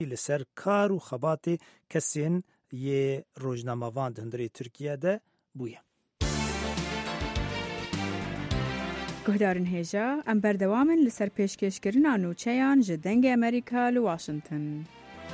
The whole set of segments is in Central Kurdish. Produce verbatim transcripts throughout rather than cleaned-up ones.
لسر کار و خبات کسین یه روزنامه‌وان هندری ترکیه ده بویه. گهدارن هیجا ام بردوامن لسر پیشکشکرنا نوچیان جدنگ امریکا لواشنطن.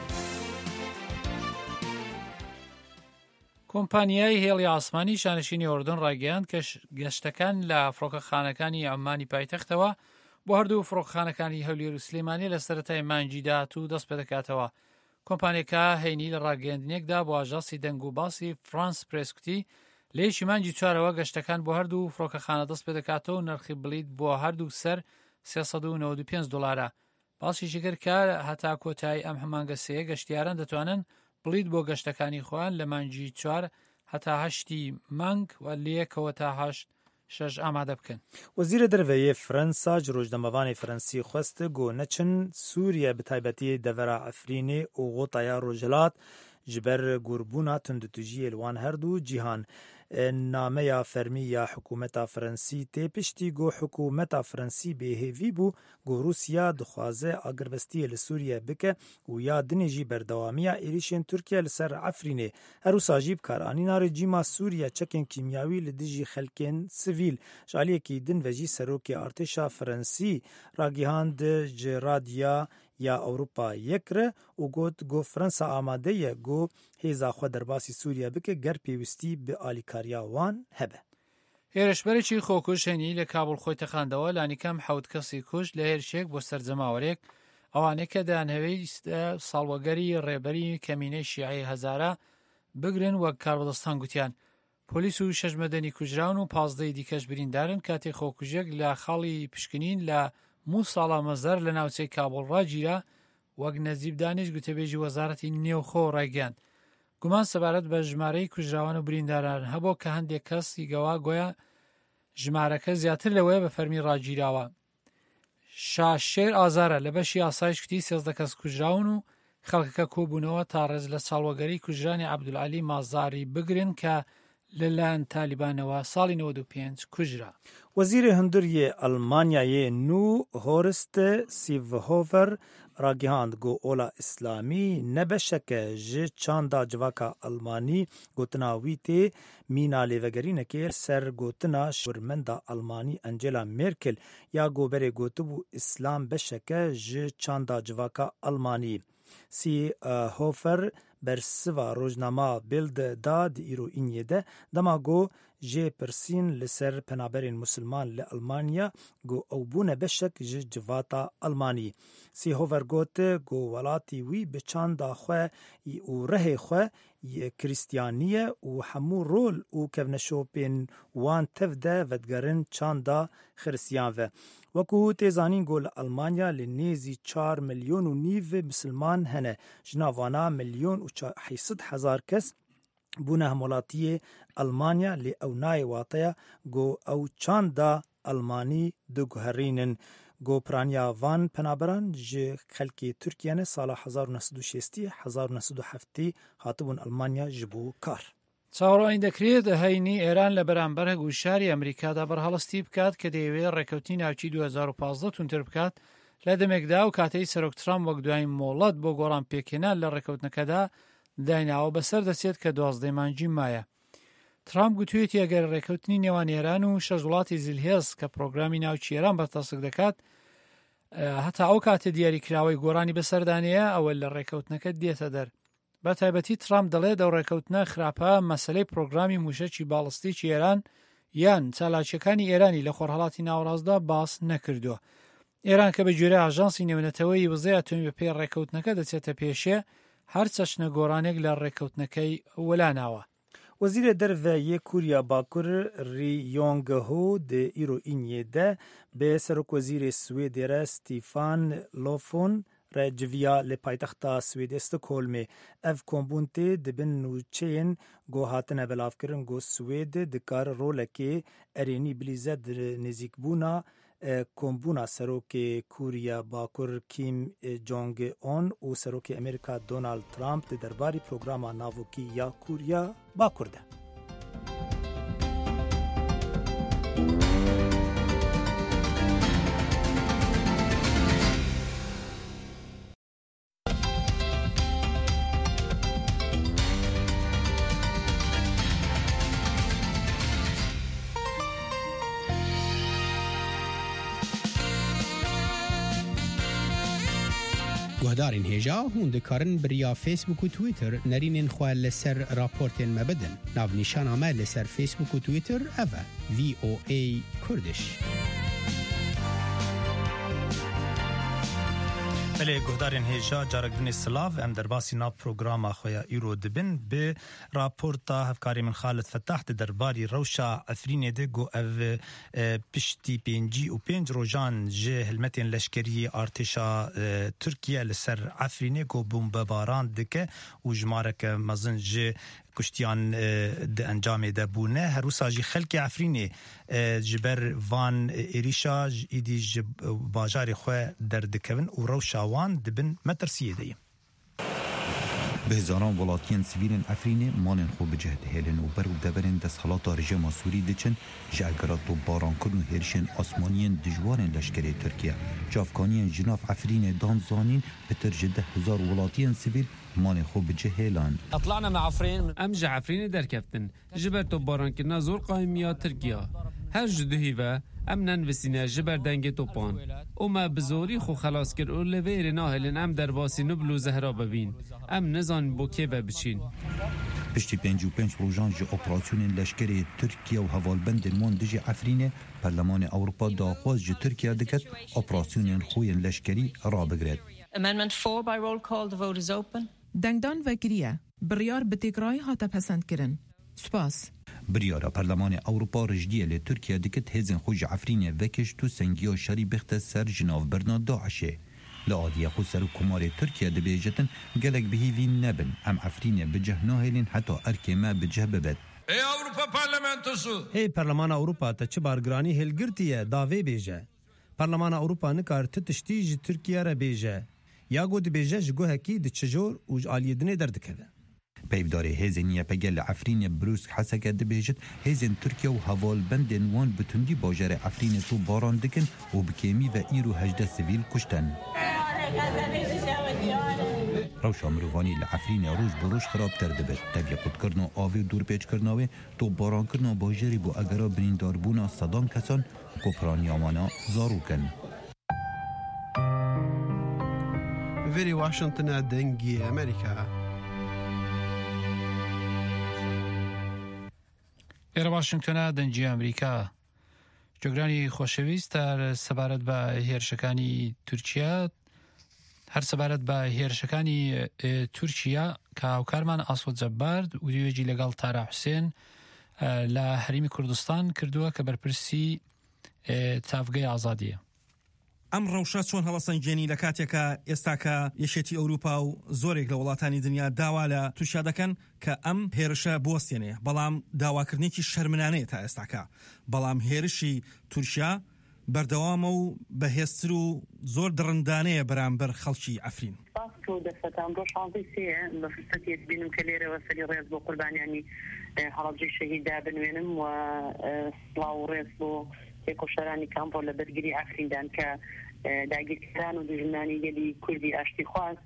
کۆمپانیای هێڵی ئاسمانی شانشینی ئوردن ڕاگەیاند کە گەشتەکان لە فڕۆکەخانەکانی عەمانی پایتەختەوە بۆ هەردوو فڕۆکەخانەکانی هەولێر و سلێمانی لە سەرەتای مانگی داهاتوو دەست پێ دەکاتەوە. کۆمپانیەکە هەینی لە ڕاگەیاندنێکدا بۆ ئاژانسی دەنگ و باسی فرانس پرێس کوتی لە یەکی مانگی چوارەوە گەشتەکان بۆ هەردوو فڕۆکەخانە دەست پێ دەکاتەوە و نرخی بلیت بۆ هەردوو سەر سێسەد و نۆڤە و پێنج دۆلارە. باسیشی کرد کە هەتا کۆتایی ئەم هەمانگە سێیە گەشتیاران دەتوانن بلیت بۆ گەشتەکانی خۆیان لە مانگی چوار هەتا هەشتی مانگ و لەیەکەوە تا هەشت شەش ئامادە بکەن. وەزیرە دەرەوەیە فەرەنسا ڕۆژنامەوانی فەرەنسی خواست گۆ نەچن سووریا بەتایبەتی دەڤەرا ئەفرینێ و غۆتایا ڕۆژهەڵات ji ber gurbûna tundutujiyê li wan herdû cîhan. Nameya fermî ya hikûmeta Frensî tê piştî got hikûmeta Frensî bêhêvî bû got Rûsya dixwaze agirvestiyê li Sûriye bike û ya dinê jî berdewamiya êrişên Tirkiye li ser Efrînê. Herûsa jî bikaranîna rejîma Sûriye çekên kîmyawî li dijî xelkên sivîl. Ji aliyekî din ve jî serokê artêşa Frensî ragihand ji radya ya Awropa yekre û got got Fransa amade ye got hêza xwe derbasî Sûriye bike ger pêwîstî bi alîkariya wan hebe. هێرشبەرێکی خۆکوژ هێنی لە کابڵ خۆی تەخاندەوە لانیکەم حەوت کەسی کوژ لە هێرشێک بۆ سەرجەماوەرێک ئەوانەی کە دەیانهەوێت ساڵوەگەری ڕێبەری کەمینەی شیعەی هەزارە بگرن وەک کاربەدەستان گوتیان. پۆلیس و شەش مەدەنی کوژراون و پازدەی دیکەش بریندارن کاتێک خۆکوژێک لە خاڵی پشکنین لە مووساڵا مەزەر لە ناوچەی کابڵ ڕاگیرا وەک نەزیب دانیش گوتەبێژی وەزارەتی نێوخۆ ڕایگەیاند. گومان سەبارەت بە ژمارەی کوژراوان و برینداران هەبوو کە هەندێک کەسی گەوا گویا ژمارەکە زیاتر لەوەیە بە فەرمی ڕاگیراوە. شاشێر ئازارە لە بەشی ئاسایش کوتی سێزدە کەس کوژراون و خەڵکەکە کۆبوونەوە تا ڕێز لە چاڵوەگەری کوژرانی عەبدولعەلی مازاری بگرن کە لەلایەن تالیبانەوە ساڵی نۆڤە و پێنج کوژرا. وەزیرê hundiriyê Almanyayê nû Horst Seehofer ragihand got ola İslamî ne beşeke ji çanda civaka Almanî gotina wî tê mîna lêvegerînekê ser gotina şêwirmenda Almanî Angela Merkel ya goberê gotibû İslam beşeke ji çanda civaka Almanî. Seehofer bersiva rojnama Bild da di îroîniyê de dema got jê pirsîn li ser penaberên Musilman li Almanya got ew bûne beşek ji civata Almanî. Seehofer got got welatê wî bi çanda xwe û rehê xwe krîstiyanî ye û hemû rol û kevneşopên wan tev de vedigerin çanda xiristiyan ve. Wekû tê zanîn got li Almanya li nêzî çar milyon û nîv Musilman hene. Ji nav wana milyon û heyset hezar kes bûne hemwelatiyê Almanya lê ew nayê wateya got ew çanda Almanî diguherînin. Gopiraniya van penaberan ji xelkê Tirkiyeyê sala hezar û neh sed û şêstî hezar û neh sed û heftî hatibûn Almanya ji bo kar. چاوەڕوانی دەکرێت هەینی ئێران لە بەرامبەر هەگوشاری ئەمریکادا بەرهەڵستی بکات کە دەیەوێت ڕێکەوتی ناوچی دوو هەزار و پانزدە تونتر بکات لە دەمێکدا و کاتەی سەرۆک ترامپ وەک دوای مۆڵەت بۆ گۆڕان پێکهێنان لە ڕێکەوتنەکەدا دایناوە بەسەر دەچێت کە دوازدەی مانگی مایە. ترامپ گوتوویەتی ئەگەر ڕێکەوتنی نێوان ئێران و شەش وڵاتی زیلهێز کە پرۆگرامی ناوچی ئێران بەرتەسک دەکات هەتا ئەو کاتە دیاریکراوەی گۆڕانی بەسەردانەیە ئەوە لە ڕێکەوتنەکە دێتە دەر. بە تایبەتی ترامپ دەڵێت ئەو ڕێکەوتنە خراپە مەسەلەی پرۆگرامی موشەکی باڵستیکی ئێران یان چالاکیەکانی ئێرانی لە خۆرهەڵاتی ناوەڕاستدا باس نەکردووە. ئێران کە بە جۆرە ئاژانسی نێونەتەوەی وزەی ئەتۆمی بەپێی ڕێکەوتنەکە دەچێتە پێشێ هەر چەشنە گۆڕانێک لە ڕێکەوتنەکەی وەلاناوە. Wezîrê derve Kuriya Bakur Ri Yong-ho di îroîniyê de bi Serokwezîrê Swêdê re Stefan Löfven re civiya li paytexta Swêdê Stockholmê. Ev kombûn tê dibin nûçeyên got hatine belavkirin got Swêd dikar rolekê erênî bilîze di nêzîkbûna kombûna serokê Kuriya Bakur Kim Jong-un û serokê Amerîka Donald Trump di derbarî programa navokî ya Kuriya Bakur de. گهدارین هجا هون دکارن بریا فیسبوک و تویتر نرینین خواه لسر راپورتین مبدن ناو نیشان آمه لسر فیسبوک و تویتر اوه وی او ای کردش. بله گهدارین هیجا جارگدن سلاف ام در باسی نا پروگراما خویا ایرو دبن به راپورتا هفکاری من خالد فتح درباری روشا افرین ده گو او پشتی پینجی و پینج روژان جه هلمتین لشکری ارتشا ترکیه لسر افرین گو بمباران دکه و جمارک مزن جه کشتیان ده انجام ده بونه هر روسا جی خلق عفرینی جبر وان ایریشا ایدی جب باجار خواه در دکون و روشاوان دبن مترسیه دیم. به هزاران ولاتیان سیویلن افرینی مانن خو بجهد هیلن و بر و دبرن دست حالات رژیم سوری دچن جاگرات و باران کردن هرشن آسمانیان دجوارن لشکری ترکیه جافکانیان جناف افرین دانزانین به ترجده هزار ولاتیان سیویل مانن خو بجه هیلان. اطلعنا مع عفرین ام جا عفرین در کفتن جبرت و باران کردن زور قایمیات ترکیه هر جدهی و امنن وسینا جبر دنگ توپان اما بزوری خو خلاص کر او لویر ناهلن ام در باسی نبلو زهرا ببین ام نزان بو که بچین. پشتی پنج و پنج روزان جه اپراسیون لشکری ترکیه و هوالبند المان دجی عفرینه پارلمان اروپا داخواست جه ترکیه دکت اپراسیون خوی لشکری را بگرد. Amendment four by roll call. The vote is open. دنگدان وکریه بریار به تکرای هاتا پسند کرن. سپاس. بریارا پارلمان اروپا رجدیه لی ترکیه دکت هزن خوش عفرینه وکش تو سنگی و شری بخت سر جناف برنا داعشه. لعادیه خود سر کمار ترکیه دبیجتن گلک بهی وین نبن ام عفرینه بجه ناهلین حتی ارکه ما بجه ببد. ای اروپا پارلمانتوسو ای پارلمان اروپا تا چه بارگرانی هلگرتیه داوی بیجه. پارلمان اروپا نکار تتشتی جی ترکیه را بیجه. یا گود بیجه جگو هکی دی چجور و آلیدنه درد کده. پیوداری هزین یا پگل عفرین بروسک حسکه دبیجت هزین ترکیه و هوال بندن وان بتندی باجر عفرین تو باران دکن و بکیمی و ایرو هجده سویل کشتن. روشا مروانی لعفرین روز بروش خراب تر دبید تبیه خود کرنا آوی دور پیچ کرناوی تو باران کرنا باجری بو اگرا بریندار بونا صدان کسان کپرانی آمانا زارو کن. ویری واشنطن دنگی امریکا. ایره واشنگتن دنجی امریکا جگرانی خوشویست در سبارت با هیرشکانی ترکیه هر سبارت با هیرشکانی ترکیه که هاوکارمان اسود جبارد و دیویجی لگل تارا حسین لحریم کردستان کردوه که برپرسی تافگی آزادیه. ئەم ڕەوشە چۆن هەڵەسەنگێنی لە کاتێکە ئێستاکە یەکێتی ئەوروپا و زۆرێک لە وڵاتانی دنیا داوا لە تووشیا دەکەن کە ئەم هێرشە بوەستێنێ بەڵام داواکردنێکی شەرمنانەیە تا ئێستاکە بەڵام هێرشی تورکیا بەردەوامە و بەهێزتر و زۆر دڕندانەیە بەرامبەر خەڵکی عەفرین. و دەستەتان بۆ شانزەی سێ بە فرسەتێک بینم کە لێرەوە سەری ڕێز بۆ قوربانیانی هەڵەبجەی شەهیددا بنوێنم و سڵاو و ڕێز بۆ تێکۆشەرانی کامپۆ لە بەرگری عەفریندان کە داگیرکردان و دژمنانی گەلی کوردی ئاشتی خواست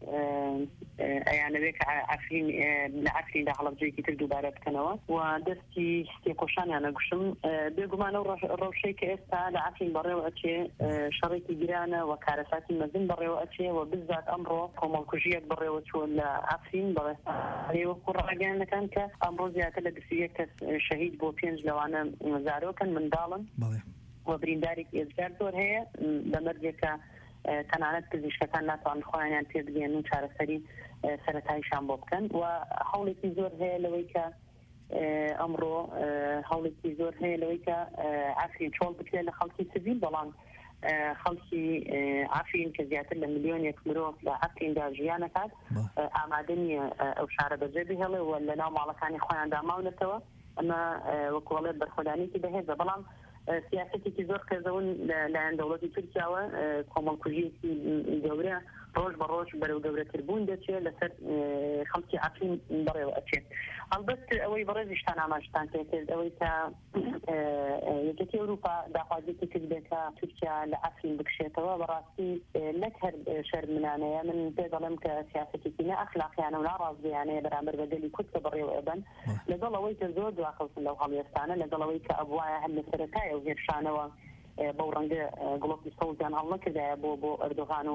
ئەیانەوێت کە عەفرین لە عەفریندا هەڵەبجەیەکی تر دووبارە بکەنەوە و دەستی تێکۆشانیان ئەگوشم بێگومانە ڕەوشەی کە ئێستا لە عەفرین بەڕێوە ئەچێ شەڕێکی گرانە و کارەساتی مەزن بەڕێوە ئەچێ و بزات ئەمڕۆ کۆمەڵکوژیەک بەڕێوە چوە لە عەفرین بەڕێوە ڕاگەیاندەکان کە ئەمڕۆ زیاتر لە بیست و یەک کەس شەهید بۆ پێنج لەوانە زارۆکن منداڵن و بریندارێک ئێزگار زۆر هەیە بە مەرجێکە تەنانەت پزیشکەکان ناتوانن خۆیان پێ بگەێن و چارەسەری سەرەتاییشان بۆ بکەن و هەوڵێکی زۆر هەیە لەوەی کە ئەمڕۆ هەوڵێکی زۆر هەیە لەوەی کە عەفرین چۆڵ بکرێت لە خەڵکی سیڤیل بەڵام خەڵکی عەفرین کە زیاتر لە ملیۆنێک مرۆڤ لە عەفریندا ژیان دەکات ئامادە نییە ئەو شارە بەجێ بهێڵێ و لە ناو ماڵەکانی خۆیان داماونێتەوە ئەمە وەکو وەڵێ بەرخۆدانێکی بەهێزە بەڵام سیاسەتێکی زۆر قێزەون لایەن دەوڵەتی تورکیاوە کۆمەڵکوژیەکی گەورە ڕۆژ بە ڕۆژ بەرەو گەورەتربوون دەچێت لەسەر خەڵکی عەفرین بەڕێوە ئەچێت. ئەلبەت ئەوەی بەڕێزیشتان ئاماژتان پێکرد ئەوەی کە یەکێتی ئەوروپا داخوازیێکی کرد بێت کە تورکیا لە عەفرین بکشێتەوە بەڕاستی نەک هەر شەرمنانەیە من پێ دەڵێم کە سیاسەتێکی نەئەخلاقیانە و ناڕازگەیانەیە بەرامبەر بە گەلی کورد کە بەڕێوە ئەبەن لەگەڵ ئەوەی کە زۆر دواخەوتن لەو هەڵوێستانە لەگەڵ ئەوەی کە ئەبوایە هەر لە سەرەتایە و هێرشانەوە بەو ڕەنگە گڵۆپی سەوزیان هەڵ نەکردایە بۆ بۆ ئەردۆغان و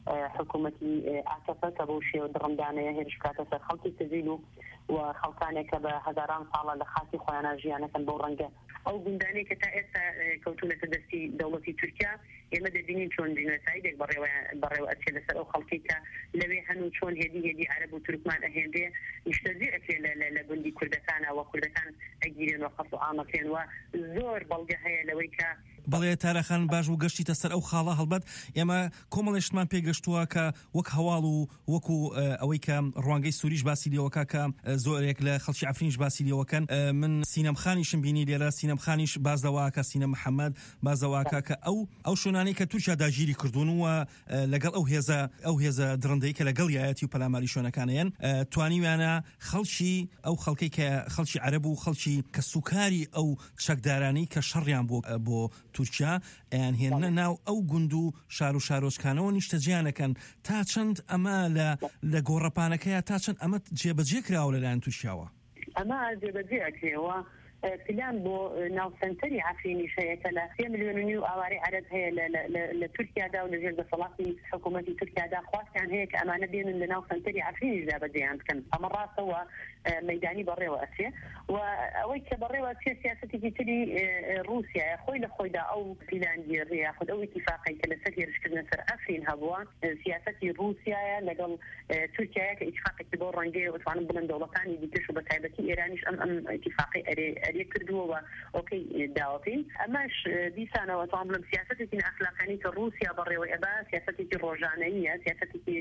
حکوومەتی ئاکەفە کە بۆ شێوە دڕندانەیە هێرش کاتە سەر خەڵکی سڤیل و خەڵکانێک کە بە هەزاران ساڵە لە خاسی خۆیانە ژیانەکەن بۆ ڕەنگە ئەو گوندانەی کە تا ئێستا کەوتونەتە دەستی دەوڵەتی تورکیا ئێمە دەبینین چۆن جینۆسایدێک بەڕێوە ئەچێت لەسەر ئەو خەڵکی کە لەوێ هەنوو چۆن هێدی هێدی عەرەب و تورکمان ئەهێندێ نیشتەجێ ئەکرێ لە گوندی کوردەکانە و کوردەکان ئەگیرێن و قەس و ئامەکرێن و زۆر بەڵگە هەیە لەوەی کە بەڵێ تارەخان باش و گەشتیتە سەر ئەو خاڵە هەڵبەت ئێمە کۆمەڵێشتمان پێگەشتووە کە وەک هەواڵ و وەکو ئەوەی کە ڕوانگەی سووریش باسی لێوەکە کە زۆرێک لە خەڵکی عەفرینش باسی لێوەکەن من سینەمخانیشم بینی لێرە سینەمخانیش بازدەواکە سینە محەممەد بازدەواکە کە ئەو ئەو شوێنانەی کە تورکیا داگیری کردوون و لەگەڵ ئەو هێزە ئەو هێزە درڕندەی کە لەگەڵ یایەتی و پەلاماری شوێنەکانیان توانیویانە خەڵکی ئەو خەڵکی کە خەڵکی عەرەب و خەڵکی کە سوکاری ئەو چەکدارانی کە شەڕیان بۆ بۆ تورکیا ئەیان هێنە ناو ئەو گوند و شار و شارۆچکانەوە نیشتەجیانەکەن تا چەند ئەمە لە گۆڕەپانەکەیە تا چەند ئەمە جێبەجێ کراوە لەلایەن تورکیاوە ئەمە جێبەجێ ئەکرێەوە فلان بۆ ناوسەنتەری عەفرینیش هەیە کە لە سێ ملیۆن و نیو ئاوارەی عەرەب هەیە لە تورکیادا و لەژێر دەسەڵاتی حکوومەتی تورکیادا خواستیان هەیە کە ئەمانە بێنن لە ناوسەنتەری عەفرینیشدا بەجێیان بکەن ئەمە ڕاستەوە مەیدانی بەڕێوە ئەچێ و ئەوەی کە بەڕێوە چێ سیاسەتێکی تری رووسیایە خۆی لە خۆیدا ئەو فینلاندی ڕێیا خود ئەو ئیتیفاقی کە لەسەر هێرشکردنە سەر ئەفرین هەبووە سیاسەتی رووسیایە لەگەڵ تورکیایە کە ئیتیفاقێکی بۆ ڕەنگەیە وتوانن بڵن دەوڵەتانی دیکەش و بە تایبەتی ئێرانیش ئەم ئەم ئیتیفاقی ئەرێ کردووەوە ئۆکەی داوەکەین ئەمەش دیسانەوە توان بڵم سیاسەتێکی ئەخلاقانی کە رووسیا بەڕێوە ئەبا سیاسەتێکی ڕۆژانەیە سیاسەتێکی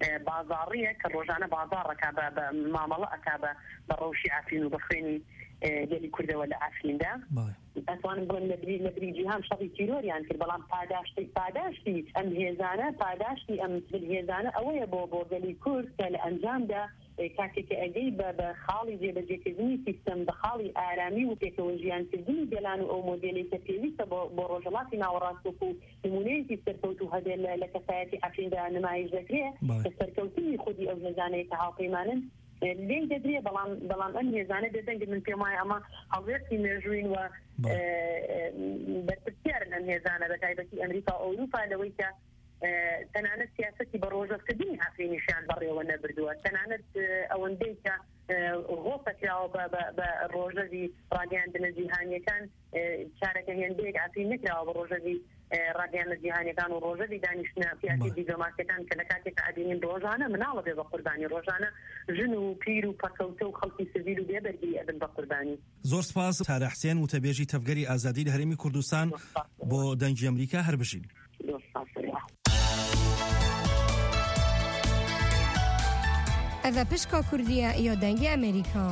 بازاڕیە کە ڕۆژانە بازاڕەکە بە مامەڵە ئەکا بە بە ڕەوشی عەفرین و بە خوێنی گەلی کوردەوە لە عەفریندا ئەتوانم بڵم لە بریجیهان شەڕی تیرۆریان کرد بەڵام پاداشتی پاداشتی ئەم هێزانە پاداشتی ئەم هێزانە ئەوەیە بۆ بۆ گەلی کورد کە لە ئەنجامدا کاتێککە ئەگەی بە خاڵی جێبەجێکردنی سیستەم بە خاڵی ئارامی و پێکەوە ژیانکردنی گەلان و ئەو مۆدێلی کە پێویستە بۆ ڕۆژهەڵاتی ناوەڕاستوک و نمونەیەکی سەرکەوت و هەبێ لە کەسایەتی عەفریندا نمایش دەکرێت کە سەرکەوتنی خودی ئەو هێزانەیە کە هاوپەیمانن لێی دەدرێ بەڵام بەڵام ئەم هێزانە دەدەنگ من پێم وایە ئەمە هەڵوێستی مێژوین و بەرپرسیارن ئەم هێزانە بە تایبەتی ئەمریکا و ئەوروپا لەوەی کە تەنانەت سیاسەتی بە ڕۆژەکردنی عەفرینیشیان بەڕێوە نەبردووە تەنانەت ئەوەندەی کە ڕۆپەکراوە بە ڕۆژەوی ڕاگەیاندنە جیهانیەکان چارەکە هێندەیەک عەفرین نەکراوە بە ڕۆژەوی ڕاگەیاندنە جیهانیەکان و ڕۆژەوی دانیشتنە سیاسی دیپلۆماسیەکان کە لە کاتێککە ئەبینین ڕۆژانە مناڵە بێ بە قوربانی ڕۆژانە ژن و پیر و پەکەوتە و خەڵکی سڤیل و بێبەرگی ئەبن بە قوربانی. زۆر سپاس تارە حسێن وتەبێژی تەفگەری ئازادی لە هەرێمی کوردستان بۆ دەنگی ئەمریکا هەر بژین. ئەڤە پشکا کوردیە یا دەنگی ئەمریکا.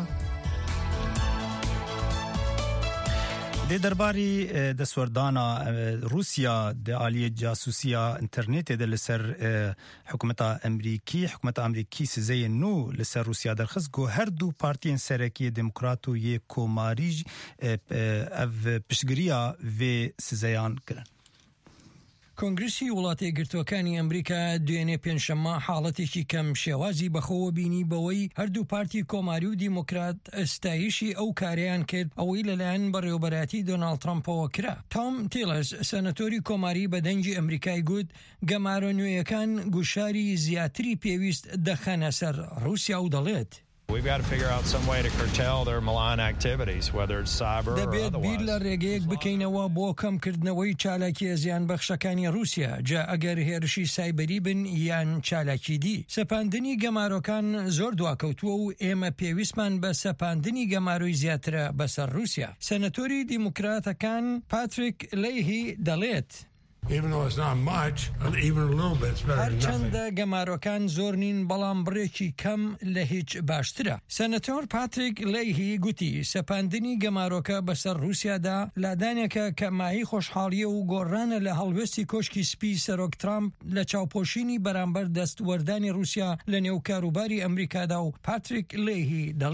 د درباري د سوردانا روسیا د عالی جاسوسیا انټرنیټ د لسر حکومت امریکي حکومت امریکي سزې نو لسر روسیا درخص گو هر دو پارتین سرکی دموکراتو ی کوماری اف پشگریا و سزیان کرن. کۆنگرسی وڵاتی گرتوەکانی ئەمریکا دوێنێ پێنجشەممە حاڵەتێکی کەم شێوازی بەخۆوە بینی بەوەی هەردوو پارتی کۆماری و دیموکرات ئەستایشی ئەو کاریان کرد ئەوەی لەلایەن بەڕێوەبەراتی دۆناڵد ترامپەوە کرا. تام تیلەرز سەنەتۆری کۆماری بە دەنگی ئەمریکای گوت گەمارە نوێیەکان گوشاری زیاتری پێویست دەخەنە سەر رووسیا و دەڵێت We've got to figure out some way to curtail their malign activities, whether it's cyber or otherwise. دەبێت بیر لە ڕێگەیەک بکەینەوە بۆ کەمکردنەوەی چالاکی زیان بەخشەکانی رووسیا جا ئەگەر هێرشی سایبەری بن یان چالاکی دی. سەپاندنی گەمارۆکان زۆر دواکەوتووە و ئێمە پێویستمان بە سەپاندنی گەمارۆی زیاترە بەسەر رووسیا. سەنەتۆری دیموکراتەکان پاتریک لەیهی دەڵێت Even though it's not much, even a little bit, it's better than nothing. هەرچەندە گەمارۆکان زۆر نین بەڵام بڕێکی کەم لە هیچ باشترە. سەنەتۆر پاتریک لەیهی گوتی سەپاندنی گەمارۆکە بەسەر رووسیادا لادانێکە کە مای خۆشحاڵیە و گۆڕانە لە هەڵوێستی کۆشکی سپی سەرۆک ترامپ لە چاوپۆشینی بەرامبەر دەستوەردانی رووسیا لە نێو کاروباری ئەمریکادا و پاتریک لەیهی دەڵێت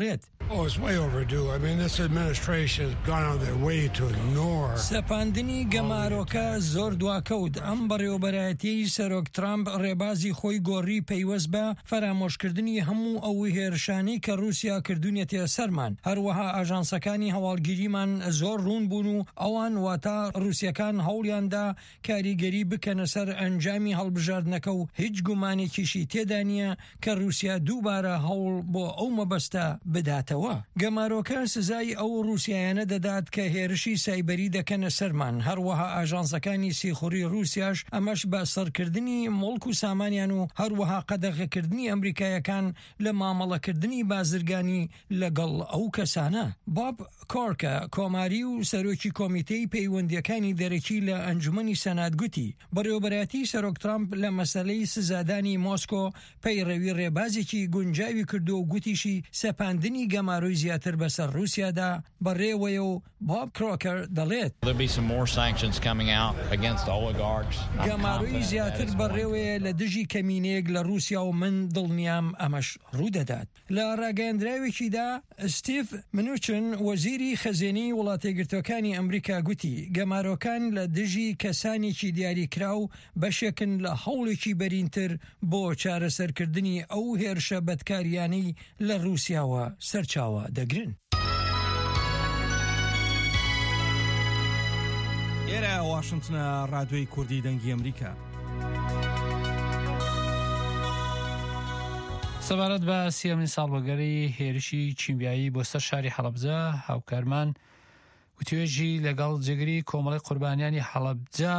Oh, it's way overdue. I mean, this administration has gone out of their way to ignore. سەپاندنی گەمارۆکە زۆر دواکەوت. ئەم بەڕێوەبەرایەتی سەرۆک ترامپ ڕێبازی خۆی گۆڕی پەیوەست بە فەرامۆشکردنی هەموو ئەو هێرشانەی کە رووسیا کردوونیەتە سەرمان. هەروەها ئاژانسەکانی هەواڵگیریمان زۆر ڕوون بوون و ئەوان واتە رووسیەکان هەوڵیاندا کاریگەری بکەنە سەر ئەنجامی هەڵبژاردنەکە و هیچ گومانێکیشی تێدا نییە کە رووسیا دووبارە هەوڵ بۆ ئەو مەبەستە بداتەوە. گەمارۆکە سزای ئەو رووسیایانە دەدات کە هێرشی سایبەری دەکەنە سەرمان. هەروەها ئاژانسەکانی سیخوڕی رووسیاش ئەمەش بە سەرکردنی مڵک و سامانیان و هەروەها قەدەغەکردنی ئەمریکایەکان لە مامەڵەکردنی بازرگانی لەگەڵ ئەو کەسانە. باب کۆرکە کۆماری و سەرۆکی کۆمیتەی پەیوەندیەکانی دەرەکی لە ئەنجومەنی سەنات گوتی بەڕێوەبەرایەتی سەرۆک ترامپ لە مەسەلەی سزادانی مۆسکۆ پەیڕەوی ڕێبازێکی گونجاوی کردو و گوتیشی سەپاندنی گەماڕۆی زیاتر بەسەر رووسیادا بەڕێوەیە و باب کڕۆکەر دەڵێت گەماڕۆی زیاتر بەڕێوەیە لە دژی کەمینەیەک لە رووسیا و من دڵنیام ئەمەش ڕوودەدات. لە ڕاگەیاندراوێکیدا ستیڤ منوچن وەزیری خەزێنی وڵاتە یەکگرتووەکانی ئەمریکا گوتی گەمارۆکان لە دژی کەسانێکی دیاریکراو بەشێکن لە هەوڵێکی بەرینتر بۆ چارەسەرکردنی ئەو هێرشە بەدکاریانەی لە رووسیاوە سەرچاوە دەگرن. ئێرە واشنگتنە ڕادیۆی کوردی دەنگی ئەمریکا. سەبارەت بە سیەمین ساڵوەگەری هێرشی کیمیایی بۆ سەر شاری هەڵەبجە هاوکارمان وتوێژی لەگەڵ جێگری کۆمەڵی قوربانیانی هەڵەبجە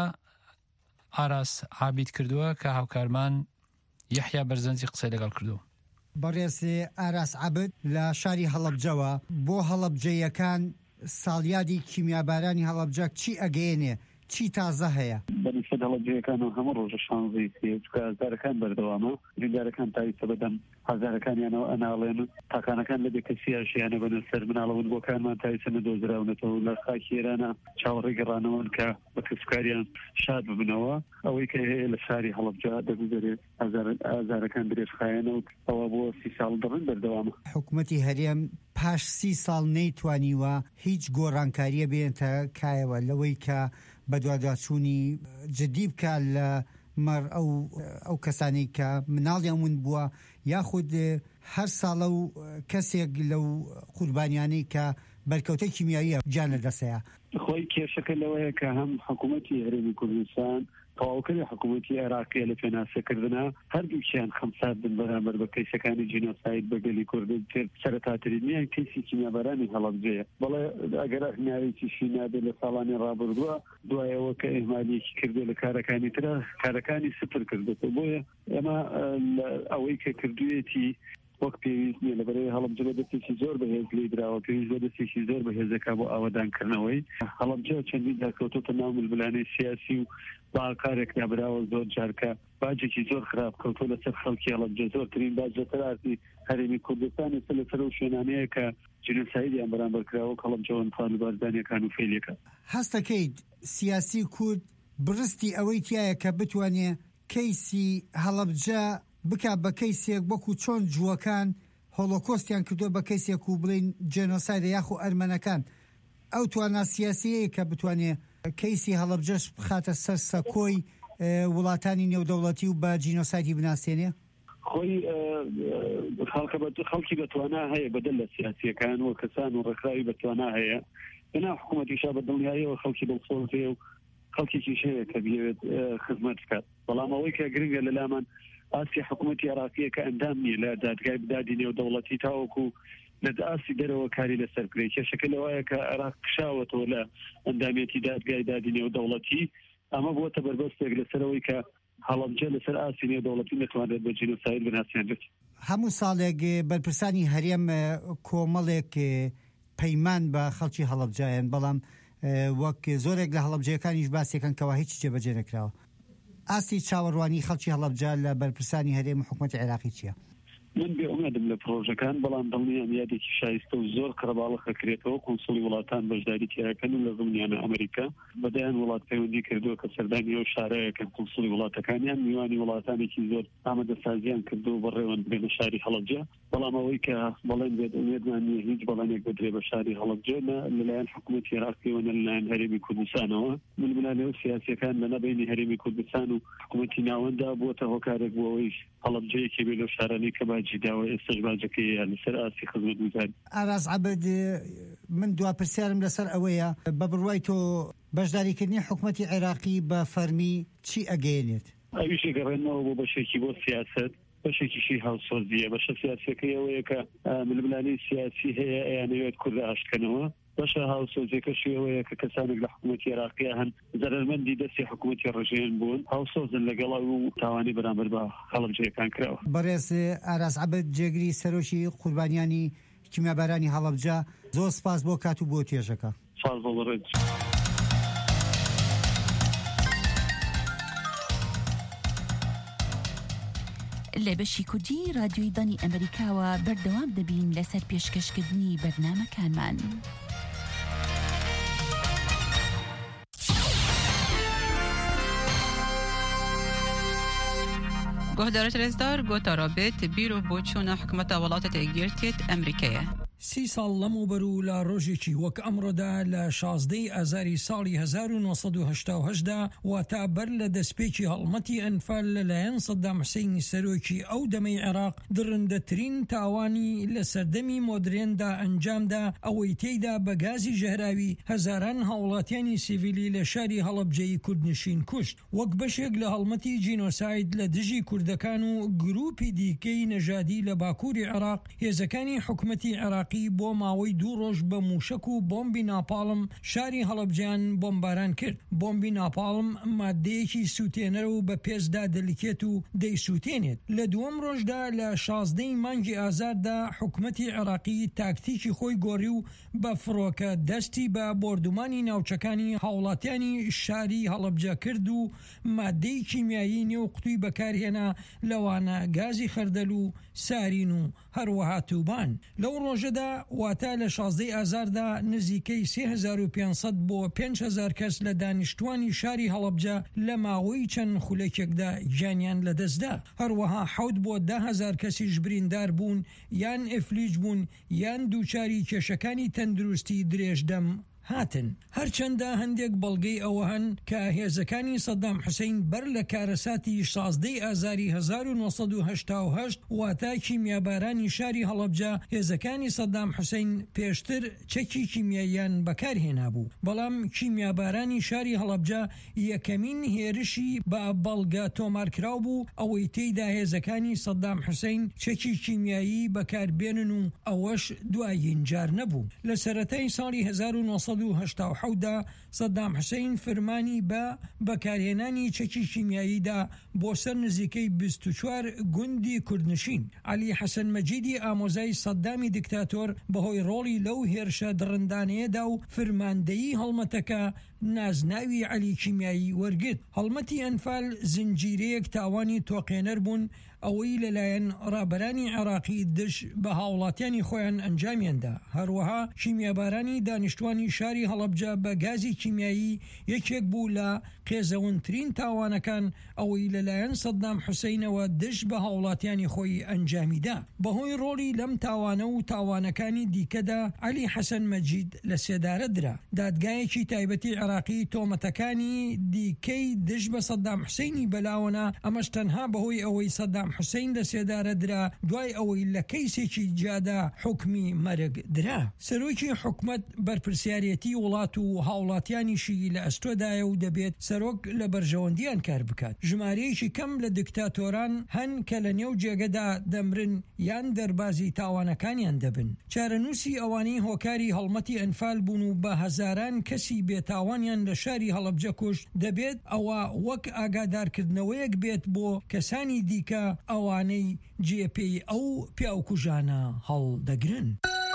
ئاراس عابید کردووە کە هاوکارمان یەحیا بەرزەنجی قسەی لەگەڵ کردو. بەڕێزێ ئاراس عابد لە شاری هەڵەبجەوە بۆ هەڵەبجەیەکان ساڵیادی کیمیابارانی هەڵەبجە چی ئەگەیەنێ؟ چی تازە هەیە؟ بەنسبەت هەڵەبجەیەکان و هەموو ڕۆژە شانزەی چکە هەزارەکان بەردەوامە جیندارەکان تاویستە بەدەم هەزارەکانیانەوە ئەناڵێن تاکانەکان لە بێکەسیاشیانە بەنە سەر مناڵەون بۆکانمان تاویستە نەدۆزراونەتەوە لە خاکی ئێرانە چاوەڕێ گەڕانەوەن کە بە کەسوکاریان شاد ببنەوە ئەوەی کە هەیە لە شاری هەڵەبجە دەگوزارێت ئازارەکان درێژخایەنە و ئەوە بۆ سی ساڵ دەڕن بەردەوامە. حکوومەتی هەرێم پاش سی ساڵ نەیتوانیوە هیچ گۆڕانکاریە بێنتە کایەوە لەوەی کە بەدواداچوونی جدی بکە لە مەڕ ئەو ئەو کەسانی کە مناڵیان ون بووە یاخود هەر ساڵە و کەسێک لەو قوربانیانەی کە بەرکەوتەی کیمیاییە گیان لەدەستەیە. خۆی کێشەکە لەوەیە کە هەم حکوومەتی هەرێمی کوردستان تەواوکەری حکوومەتی عێراقیە لە پێناسەکردنا هەردووکیان خەمسات بن بەرامبەر بە کەیسەکانی جینۆساید بەگەلی کوردن تر سەرەتاترینیان کەیسی کیمیابارانی هەڵەبجەیە. بەڵێ ئەگەر ناوێکیشی نابێت لە ساڵانی ڕابردووە دوایەوە کە ئێمالیەکی کردو لە کارەکانی ترە کارەکانی سپر کردێتەوە. بۆیە ئێمە ئەوەی کە کردوێتی وەک پێویست نیە لەبەرەوەی هەڵەبجە بە دەستێکی زۆر بەهێز لێ درراوە پێویست بە دەستێکی زۆر بەهێزەکە بۆ ئاوەدانکردنەوەی هەڵەبجە چەندین داکەوتۆتە ناو ململانەی سیاسی و باکارێک نابراوە زۆر جارکە باجێکی زۆر خراپ کەوتۆ لەسەر خەڵکی هەڵەبجە زۆرترین باج لە سەرارتی هەرێمی کوردستان ئێستا لەسەر ئەو شوێنانەیە کە جینۆسایدیان بەرامبەر کراوە هەڵەبجەوە فعال بارزانیەکان و فێلیەکە. هەستەکەیت سیاسی کورد بڕستی ئەوەی تایە کە بتوانێ کەیسی هەڵەبجە بکە بە کەیسێک وەکو چۆن جووەکان هۆلۆکۆستیان کردووە بە کەیسێک و بڵین جێنۆسایدە یاخو ئەرمەنەکان ئەو توانە سیاسیەیە کە بتوانێ کەیسی هەڵەبجەش بخاتە سەر سەکۆی وڵاتانی نێودەوڵەتی و بە جینۆسایدی بناسیێنێ؟ خۆی خەڵکی بەتوانە هەیە بەدەل لە سیاسیەکان و کەسان و ڕێکخراوی بەتوانە هەیە بنا حکوومەتیشا بە دڵنیاییەوە خەڵکی دڵسۆزێ و خەڵکێکیش هەیە کە بێت خزمەت بکات. بەڵام ئەوەی کە گرنگە لەلامان ئاسی حکوومەتی عێراقیە کە ئەندام نیە لە دادگای بدادی نێودەوڵەتی تاوەکو لە ئاسی دەرەوە کاری لەسەر کرێت. کێشەکە لەوایە کە عێراق کشاوەتەوە لە ئەندامێتی دادگای دادی نێودەوڵەتی ئەمە بووە بەربەستێک لەسەرەوەی کە هەڵەبجە لەسەر ئاسی نێودەوڵەتی نەتوانێت بە جینۆساید بناسیێنرێت. هەموو ساڵێک بەرپرسانی هەرێم کۆمەڵێک پەیمان بە خەڵکی هەڵەبجایان بەڵام وەک زۆرێک لە هەڵەبجەکانیش باسێکن کەوا هیچ جێبەجێ نەکراوە. ئاستی چاوەڕوانی خەڵکی هەڵەبجە لە بەرپرسانی هەرێم حکوومەتی عێراقی چییە؟ من بێئومێدم لە پرۆژەکان بەڵام دڵنیام یادێکی شایستە و زۆر قەرەباڵغ کرێتەوە کۆنسوڵی وڵاتان بەشداری تێەکەن و لە زمانیانە ئەمریکا بەدایان وڵات پەیوەندی کردووە کە سەردانی ئەو شارەیەکەن کۆنسوڵی وڵاتەکانیان میوانی وڵاتانێکی زۆر ئامادەسازیان کردو بە ڕێوەند بێنە شاری هەڵەبجە بەڵام ئەوەی کە بەڵێن بێت ئومێدمان نیە هیچ بەڵێنێک بدرێ بە شاری هەڵەبجە لەلایەن حکوومەتی عێراقیەوە نە لەلایەن هەرێمی کوردستانەوە من بنانەوە سیاسیەکان لە نەبینی هەرێمی کوردستان و حکوومەتی ناوەندا بووەتە هۆکارێک بۆ ئەوەی هەڵەبجەیەکی بێ لەو شارانەی کە باجی داوە ئێستاش باجەکەی لەسەر ئاسی خزمەت گوزار. ئاراز عەبد من دوا پرسیارم لەسەر ئەوەیە بە بڕوای تۆ بەشداریکردنی حکوومەتی عێراقی بە فەرمی چی ئەگەیەنێت؟ ئەویش گەڕێنەوە بۆ بەشێکی بۆ سیاست بەشێکیشی هاوسۆزیە بەشە سیاسەکەی ئەوەیە کە ململانەی سیاسی هەیە ئەیانەوێت کوردە ئاشکەنەوە بەشە هاوسۆزیەکەشی ئەوەیە کە کەسانێک لە حکوومەتی عێراقیە هەن زەرمەندی دەستی حکوومەتی ڕژێن بوون هاوسۆزن لەگەڵا و تاوانی بەرامبەر بە هەڵەبجەکان کراوە. بەڕێز ئاراز عەبد جێگری سەرۆکی قوربانیانی کیمیابارانی هەڵەبجە زۆر سپاس بۆ کات و بۆ تێژەکە. سپاس بۆ بەڕێز. لە بەشی کوردی رادیۆی دانی ئەمریکاوە بەردەوام دەبین لەسەر پێشکەشکردنی بەرنامەکانمان. گۆهدارە رێزدار گۆتا رابێت بیرۆ بۆ چوونە حکومەتە وڵاتە تێگیرتێت ئەمریکایە. سی ساڵ لەمەوبەر و لە ڕۆژێکی وەک ئەمڕۆدا لە شازدەی ئازاری ساڵی هەزار و نۆسەد و هەشتا و هەشتدا واتە بەر لە دەستپێکی هەڵمەتی ئەنفال لەلایەن سەدام حوسێنی سەرۆکی ئەو دەمەی عێراق درندەترین تاوانی لە سەردەمی مۆدرێندا ئەنجامدا ئەوەی تێیدا بە گازی ژەهراوی هەزاران هاوڵاتیانی سیڤیلی لە شاری هەڵەبجەی کوردنشین کوشت وەک بەشێک لە هەڵمەتی جینۆساید لە دژی کوردەکان و گروپی دیکەی نەژادی لە باکووری عێراق هێزەکانی حکوومەتی عێراق بۆ ماوەی دوو ڕۆژ بە موشک و بۆمبی ناپاڵم شاری هەڵەبجیان بۆمباران کرد. بۆمبی ناپاڵم مادەیەکی سووتێنەر و بە پێزدا دەلیکێت و دەیسووتێنێت. لە دووەم ڕۆژدا لە شازدەی مانگی ئازاردا حکوومەتی عێراقی تاکتیکی خۆی گۆڕی و بە فڕۆکە دەستی بە بۆردومانی ناوچەکانی هاوڵاتیانی شاری هەڵەبجە کرد و مادەی کیمیایی نێو قوتووی بەکارهێنا لەوانە گازی خەردەل و سارین و هەروەها تووبان. لەو ڕۆژەدا واتە لە شازدەی ئازاردا نزیکەی سێ هەزار و پێنج سەد بۆ پێنج هەزار کەس لە دانیشتوانی شاری هەڵەبجە لە ماوەی چەند خولەکێکدا گیانیان لەدەستدا. هەروەها حەوت بۆ ده هەزار کەسیش بریندار بوون یان ئەفلیج بوون یان دووچاری کێشەکانی تەندروستی درێژدەم هاتن. هەرچەندە هەندێک بەڵگەی ئەوە هەن کە هێزەکانی سەدام حوسێن بەر لە کارەساتی شازدەی ئازاری هەزار و نۆسەد و هەشتا و هەشت واتە کیمیابارانی شاری هەڵەبجە هێزەکانی سەدام حوسێن پێشتر چەکی کیمیاییان بەکارهێنا بوو. بەڵام کیمیابارانی شاری هەڵەبجە یەکەمین هێرشی بە بەڵگە تۆمارکراو بوو ئەوەی تێیدا هێزەکانی سەدام حوسێن چەکی کیمیایی بەکاربێنن و ئەوەش دوایین جار نەبوو. لە سەرەتای ساڵی هەزار و نۆسەد و هەشتا و حەوتدا سەدام حوسێن فەرمانی بە بەکارهێنانی چەکی کیمیاییدا بۆ سەر نزیکەی بیست و چوار گوندی کوردنشین. عەلی حەسەن مەجیدی ئامۆزای سەدامی دیکتاتۆر بەهۆی ڕۆڵی لەو هێرشە درڕندانەیەدا و فەرماندەیی هەڵمەتەکە نازناوی عەلی کیمیایی وەرگرت. هەڵمەتی ئەنفال زنجیرەیەک تاوانی تۆقێنەر بوون ئەوەی لەلایەن ڕابەرانی عێراقی دش بە هاوڵاتیانی خۆیان ئەنجامیاندا. هەروەها کیمیابارانی دانیشتوانی شاری هەڵەبجە بە گازی کیمیایی یەکێک بوو لە قێزەونترین تاوانەکان ئەوەی لەلایەن سەدام حوسێنەوە دش بە هاوڵاتیانی خۆی ئەنجامیدا. بەهۆی ڕۆڵی لەم تاوانە و تاوانەکانی دیکەدا عەلی حەسەن مەجید لە سێدارە درا. دادگایەکی تایبەتی عێراقی تۆمەتەکانی دیکەی دش بە سەدام حوسێنی بەلاوەنا ئەمەش تەنها بەهۆی ئەوەی سەدام حوسێن لە سێدارە درا دوای ئەوەی لە کەیسێکی جادا حکمی مەرگ درا. سەرۆکی حکومەت بەرپرسیارەتی وڵات و هاوڵاتیانیشی لە ئەستۆدایە و دەبێت سەرۆک لە بەرژەوەندیان کار بکات. ژمارەیەکی کەم لە دیکتاتۆران هەن کە لە نێو جێگەدا دەمرن یان دەربازی تاوانەکانیان دەبن. چارەنووسی ئەوانەی هۆکاری هەڵمەتی ئەنفال بوون و بە هەزاران کەسی بێتاوانیان لە شاری هەڵەبجە کوشت دەبێت ئەوە وەک ئاگادارکردنەوەیەک بێت بۆ کەسانی دیکە ئەوانەی جێپێی ئەو پیاوکوژانە هەڵدەگرن.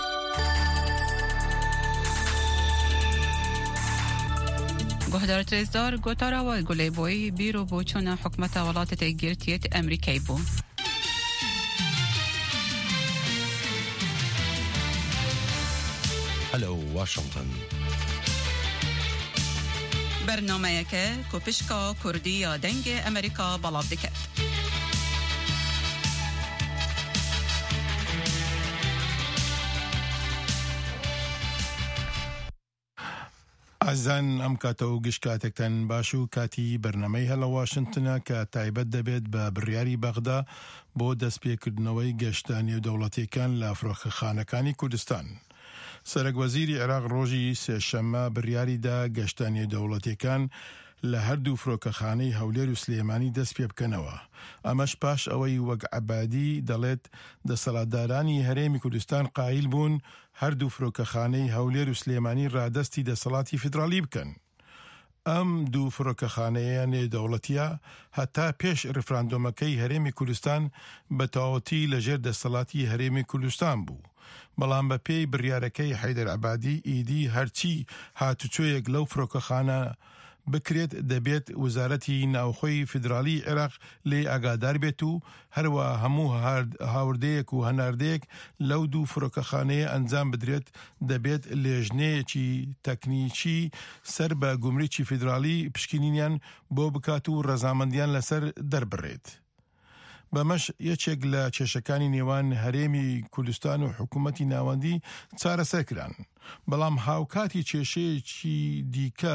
گۆهدارە رێزدار گۆتاراوە گولەی بۆی بیرۆ بۆ چوونە حکومەتە وڵاتە تێگیرتێت ئەمریکای بوو. هلو واشنطن برنامه‌یک کوپشکا کردی یا دنگ امریکا بلاو دکت. ئازان ئەم کاتە و گشت کاتێکتان باش و کاتی بەرنامەی هەلە واشنتنە کە تایبەت دەبێت بە بڕیاری بەغدا بۆ دەستپێکردنەوەی گەشتانی و دەوڵەتیەکان لە فرۆکەخانەکانی کوردستان. سەرۆکوەزیری عێراق ڕۆژی سێشەممە بڕیاریدا گەشتانی دەوڵەتیەکان لە هەردوو فرۆکەخانەی هەولێر و سلێمانی دەست پێ بکەنەوە. ئەمەش پاش ئەوەی وەک عەبادی دەڵێت دەسەڵاتدارانی هەرێمی کوردستان قایل بوون هەردوو فرۆکەخانەی هەولێر و سلێمانی ڕادەستی دەسەڵاتی فیدرالی بکەن. ئەم دوو فرۆکەخانەیە نێودەوڵەتیە هەتا پێش ڕفراندۆمەکەی هەرێمی کوردستان بە تەواوەتی لەژێر دەسەڵاتی هەرێمی کوردستان بوو. بەڵام بە پێی بڕیارەکەی حەیدەر عەبادی ئیدی هەرچی هاتوچۆیەک لەو فرۆکەخانە بکرێت دەبێت وزارەتی ناوخۆی فیدرالی عێراق لێ ئاگادار بێت و هەروە هەموو هاوردەیەک و هەناردەیەک لەو دوو فرۆکەخانەیە ئەنجام بدرێت دەبێت لێژنەیەکی تەکنیکی سەر بە گومریکی فیدرالی پشکنینیان بۆ بکات و ڕەزامەندیان لەسەر دەربڕێت. بەمەش یەکێک لە کێشەکانی نێوان هەرێمی کوردستان و حکوومەتی ناوەندی چارەسەر کران. بەڵام هاوکاتی کێشەیەکی دیکە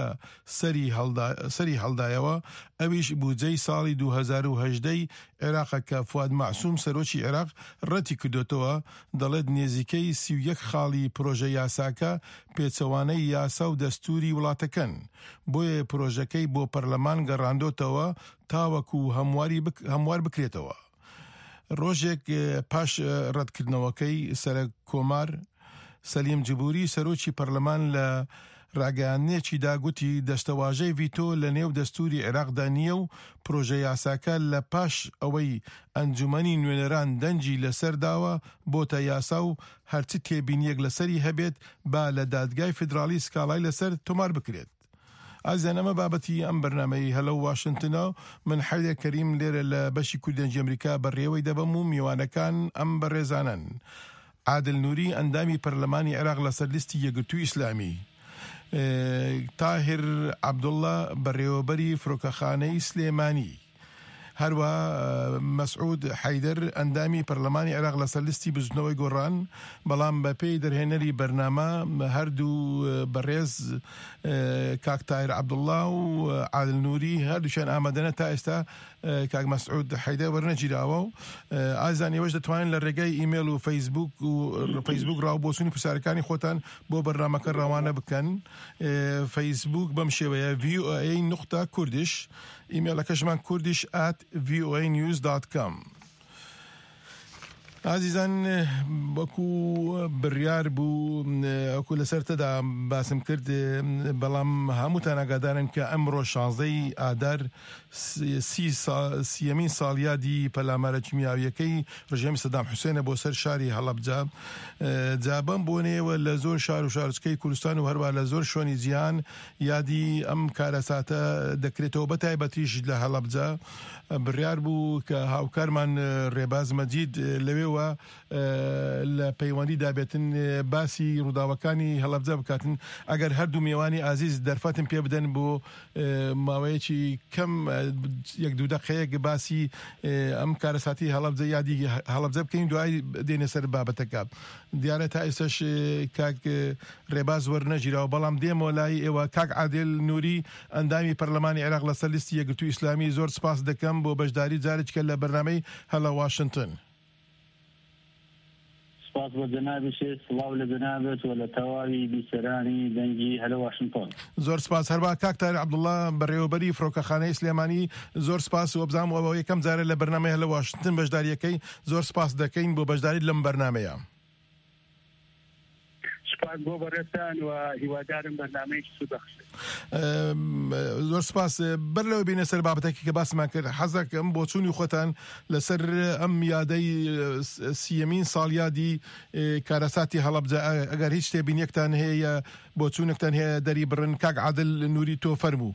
سەری هەڵدایەوە ئەویش بودجەی ساڵی دوو هەزار و هەژدەی عێراقە کە فواد مەعسووم سەرۆکی عێراق ڕەتی کردوتەوە دەڵێت نێزیکەی سی و یەک خاڵی پرۆژە یاساکە پێچەوانەی یاسا و دەستوری وڵاتەکەن. بۆیە پرۆژەکەی بۆ پەرلەمان گەڕاندۆتەوە تاوەکو هەموار بکرێتەوە. ڕۆژێک پاش ڕەتکردنەوەکەی سەرۆک کۆمار سەلیم جبوری سەرۆکی پەرلەمان لە ڕاگەیاندنێکی داگوتی دەستەواژەی ڤیتۆ لە نێو دەستوری عێراقدا نییە و پرۆژە یاساکە لە پاش ئەوەی ئەنجومەنی نوێنەران دەنجی لەسەر داوە بۆتە یاسا و هەرچی تێبینیەک لەسەری هەبێت با لە دادگای فیدرالی سکاڵای لەسەر تۆمار بکرێت. ئازان ئەمە بابەتی ئەم بەرنامەی هەلە واشنتنە من حەیدەر کەریم لێرە لە بەشی کوردەنجی ئەمریکا بەڕێوەی دەبەم و میوانەکان ئەم بەڕێزانن. عادل نوری ئەندامی پەرلەمانی عێراق لەسەر لیستی یەکگرتووی ئیسلامی، تاهر عەبدوڵڵا بەڕێوەبەری فرۆکەخانەی سلێمانی، هەروە مەسعود حەیدەر ئەندامی پەرلەمانی عێراق لەسەر لیستی بزنەوەی گۆڕان. بەڵام بە پێی دەرهێنەری بەرنامە هەردوو بەڕێز کاک تاهر عەبدوڵڵا و عادل نوری هەردووشیان ئامادەنە تا ئێستا کاک مەسعود حەیدەر وەرنەگیراوە و ئازانیەوەش دەتوانن لە ڕێگای ئیمێل و فەیسبوک و فەیسبوک ڕاوبۆچوونی پرسیارەکانی خۆتان بۆ بەرنامەکە ڕەوانە بکەن. فەیسبوک بەم شێوەیە ڤی ئۆ ئەی نقطە کوردش، ئیمێلەکەشمان کوردش ئات ڤی ئۆ ئەی نیوز دات کۆم. عزیزان وەکو بڕیار بوو ئەوکو لەسەرتەدا باسم کرد، بەڵام هەمووتان ئاگادارن کە ئەمڕۆ شانزەی ئادار سیەمین ساڵیادی پەلامارە کیمیاویەکەی ڕژێمی سەدام حوسێنە بۆ سەر شاری هەڵەبجا. جابەم بۆنێەوە لە زۆر شار و شارچکەی کوردستان و هەروە لە زۆر شوێنی جیهان یادی ئەم کارەساتە دەکرێتەوە بە تایبەتیش لە هەڵەبجا. بڕیار بوو کە هاوکارمان ڕێباز مەجید لەوێوە لە پەیوەندی دابێتن باسی ڕووداوەکانی هەڵەبجە بکاتن. ئەگەر هەردوو میێوانی ئازیز دەرفەتم پێ بدەن بۆ ماوەیەکی کەم یەک دوو دەقەیەک باسی ئەم کارەساتی هەڵەبجە یادی هەڵەبجە بکەین، دوای دێنە سەر بابەتەکە. دیارە تا ئێستاش کاک ڕێباز وەرنەگیراوە، بەڵام دێمەوە لای ئێوە. کاک عادل نوری ئەندامی پەرلەمانی عێراق لەسەر لیستی یەکگرتووی ئیسلامی، زۆر سپاس دەکەم بۆ بەشداری جارێککە لە بەرنامەی هەلە واشنتن. سپاس بۆ جەنابێت، سڵاو لە جەنابێت و لە تەواوی بیسەرانی دەنگی هەلە واشنتن. زۆر سپاس. هەربا کاک تاهر عەبدوڵڵا بەڕێوەبەری فرۆکەخانەی سلێمانی، زۆر سپاس و بزانم ئەوە یەکەم جارە لە بەرنامەی هەلە واشنتن بەشداریەکەی. زۆر سپاس دەکەین بۆ بەشداریت لەم بەرنامەیە. سپاس بۆ بەڕێستان و هیوادارم بەرنامەیەکی سوودبەخشێت. زۆر سپاس. بەر لەوە بینە سەر بابەتێکی کە باسمان کرد، حەزەکەم بۆ چوونی خۆتان لەسەر ئەم یادەی سیەمین ساڵیادی کارەساتی هەڵەبجە ئەگەر هیچ تێبینیەکتان هەیە بۆ چوونێکتان هەیە دەری بڕن. کاک عادل نوری تۆ فەرموو.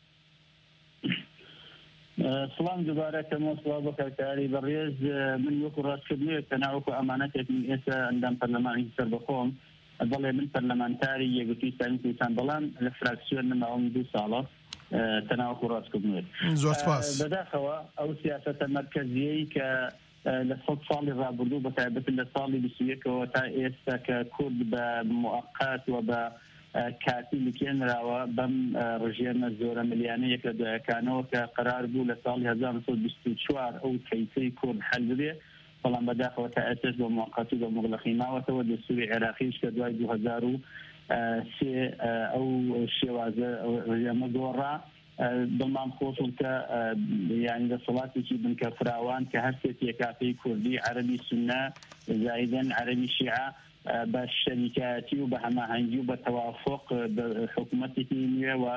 سلام دوباره کەمە سڵاو بە کارکاری بەڕێز. من وەکو ڕاستکردنەوەک کە ناوەکو ئەمانەتێک من ئێستا ئەندام پەرلەمانی سەر بەخۆم بەڵێ من پەرلەمانتاری یەکگرتووی ئیسلامی کوردستان بەڵام لە فراکسیۆن نماوەم دوو ساڵە تەناوەت و ڕاستکردنێت. زۆر سپاس. بەداخەوە ئەو سیاسەتە مەرکەزیەی کە لە سەد ساڵی ڕابردوو بە تایبەت لە ساڵی بیست و یەکەوە تا ئێستا کە کورد بە موقەت و بە کاتی لکێنراوە بەم ڕژێمە زۆرە ملیانەیەک لە دوایەکانەوە کە قرار بوو لە ساڵی هەزار و سەد و بیست و چوار ئەو کەیسەی کورد حەل ببێ، بەڵام بەداخەوە تا ئێستا بە موقەت و بە مغلقی ماوەتەوە دەستوری عێراقیش کە دوای دوو هەزار و سێ ئەو شێوازە ڕژێمە گۆڕا. دڵمان خۆشم کە یانی دەسەڵاتێکی بنکە فراوان کە هەر سێ تێکاپەی کوردی عەرەبی سونە زایدەن عەرەبی شیعە بە شەریکایەتی و بە هەماهەنگی و بە تەوافق حکوومەتێکی نوێ و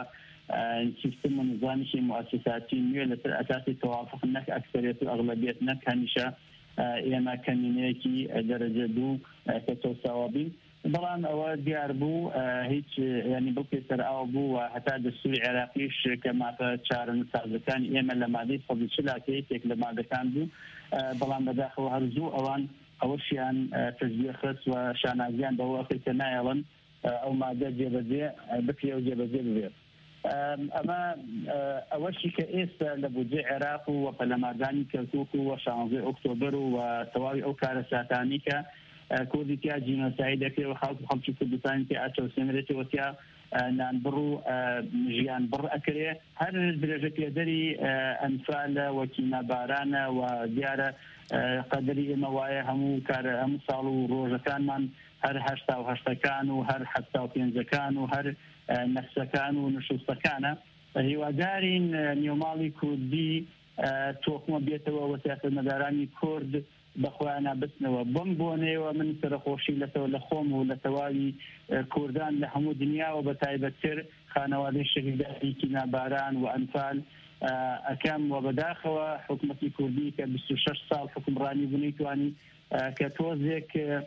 سیستم و نظامیشی موسساتی نوێ لەسەر ئەساسی تەوافق نەک ئەکسەریەت و ئەغلەبیەت نەک هەمیشە ئێمە کەمینەیەکی دەرەجە دوو کە تۆساوە بین. بەڵام ئەوە دیار بوو هیچ ینی بڵکێ سەر ئاو بوو و هەتا دەستوری عێراقیش کە ماتە چارە سازەکانی ئێمە لە مادەی سەد و چلاکە یەکێک لە مادەکان بوو، بەڵام بەداخەوە هەرزوو ئەوان ئەوەشیان تەجزیە خست و شانازیان بەوە کە نایەڵن ئەو مادە جێبەجێ بکرێ و جێبەجێ ببێت. ئەمە ئەوەشی کە ئێستا لە بودجێ عێراق و پەرلەماندانی کەرکووک و شانزەی ئۆکتۆبر و تەواوی ئەو کارە ساتانی کە کوردی تیا جینۆساید دەکرێت و خەڵک خەڵکی کوردستانی تیا ئاچەوسێنرێتەوە تیا نانبڕ و ژیان بڕ ئەکرێ هەر درێژە پێدەری ئەنفالە وەکیمە بارانە و دیارە قەدەری ئێمە وایە هەموو کارە هەموو ساڵ و ڕۆژەکانمان هەر هەشتا و هەشتەکان و هەر حەفتا و پێنجەکان و هەر نەفسەکان و نشوستەکانە. هیوادارین نێوماڵی کوردی تۆخمە بێتەوە وە سیاسەتمەدارانی کورد بەخۆیانە بچنەوە بم بۆنەوە من سەرخۆشی لەتەوە لە خۆم و لە تەواوی کوردان لە هەموو دنیاوە بە تایبەتتر خانەوادەی شەهیدانی کیناباران و ئەنفال ئەکەم و بەداخەوە حکوومەتی کوردی کە بیست و شەش ساڵ حکومڕانی بوونی توانی کە تۆزێک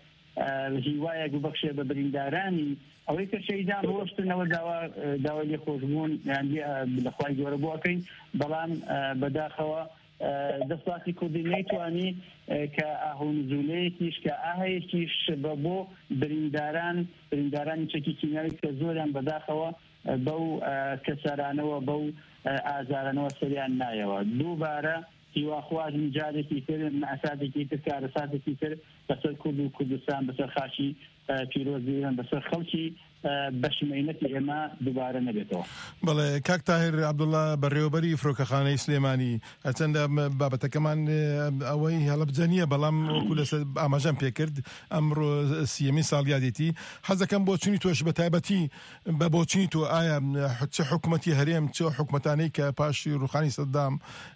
هیوایەک ببەخشێ بە بریندارانی ئەوەی کە شەیدان ڕۆشتنەوە داوای لێخۆشبوون لەخوای گەورە بۆکەین، بەڵام بەداخەوە دەسڵاتی کوردی نەیتوانی کە ئاهۆنزولەیەکیش کە ئاهەیەکیش بە بۆ برینداران بریندارانی چەکی کیمیاوی کە زۆریان بەداخەوە بەو کەسارانەوە بەو ئازارانەوە سەریان نایەوە. دووبارە هیواخوازم جارێکی تر مەعسادێکی تر کارەساتێکی تر بەسەر کورد و کوردستان بەسەر خاشی پیرۆزی بەسەر خەڵکی بەشمەینەتی ئێمە دووبارە نەبێتەوە. بەڵێ کاک تاهیر عەبدوڵڵا بەڕێوەبەری فڕۆکەخانەی سلێمانی هەرچەندە بابەتەکەمان ئەوەی هەڵەبجەنیە بەڵام وەکو لەسەر ئاماژەم پێکرد ئەمڕۆ سیەمی ساڵ یادێتی حەز دەکەم بۆچوونی تۆش بە تایبەتی بە بۆچوونی تۆ ئایا چه حکوومەتی هەرێم چه حکوومەتانەی کە پاشی ڕوخانی سەدام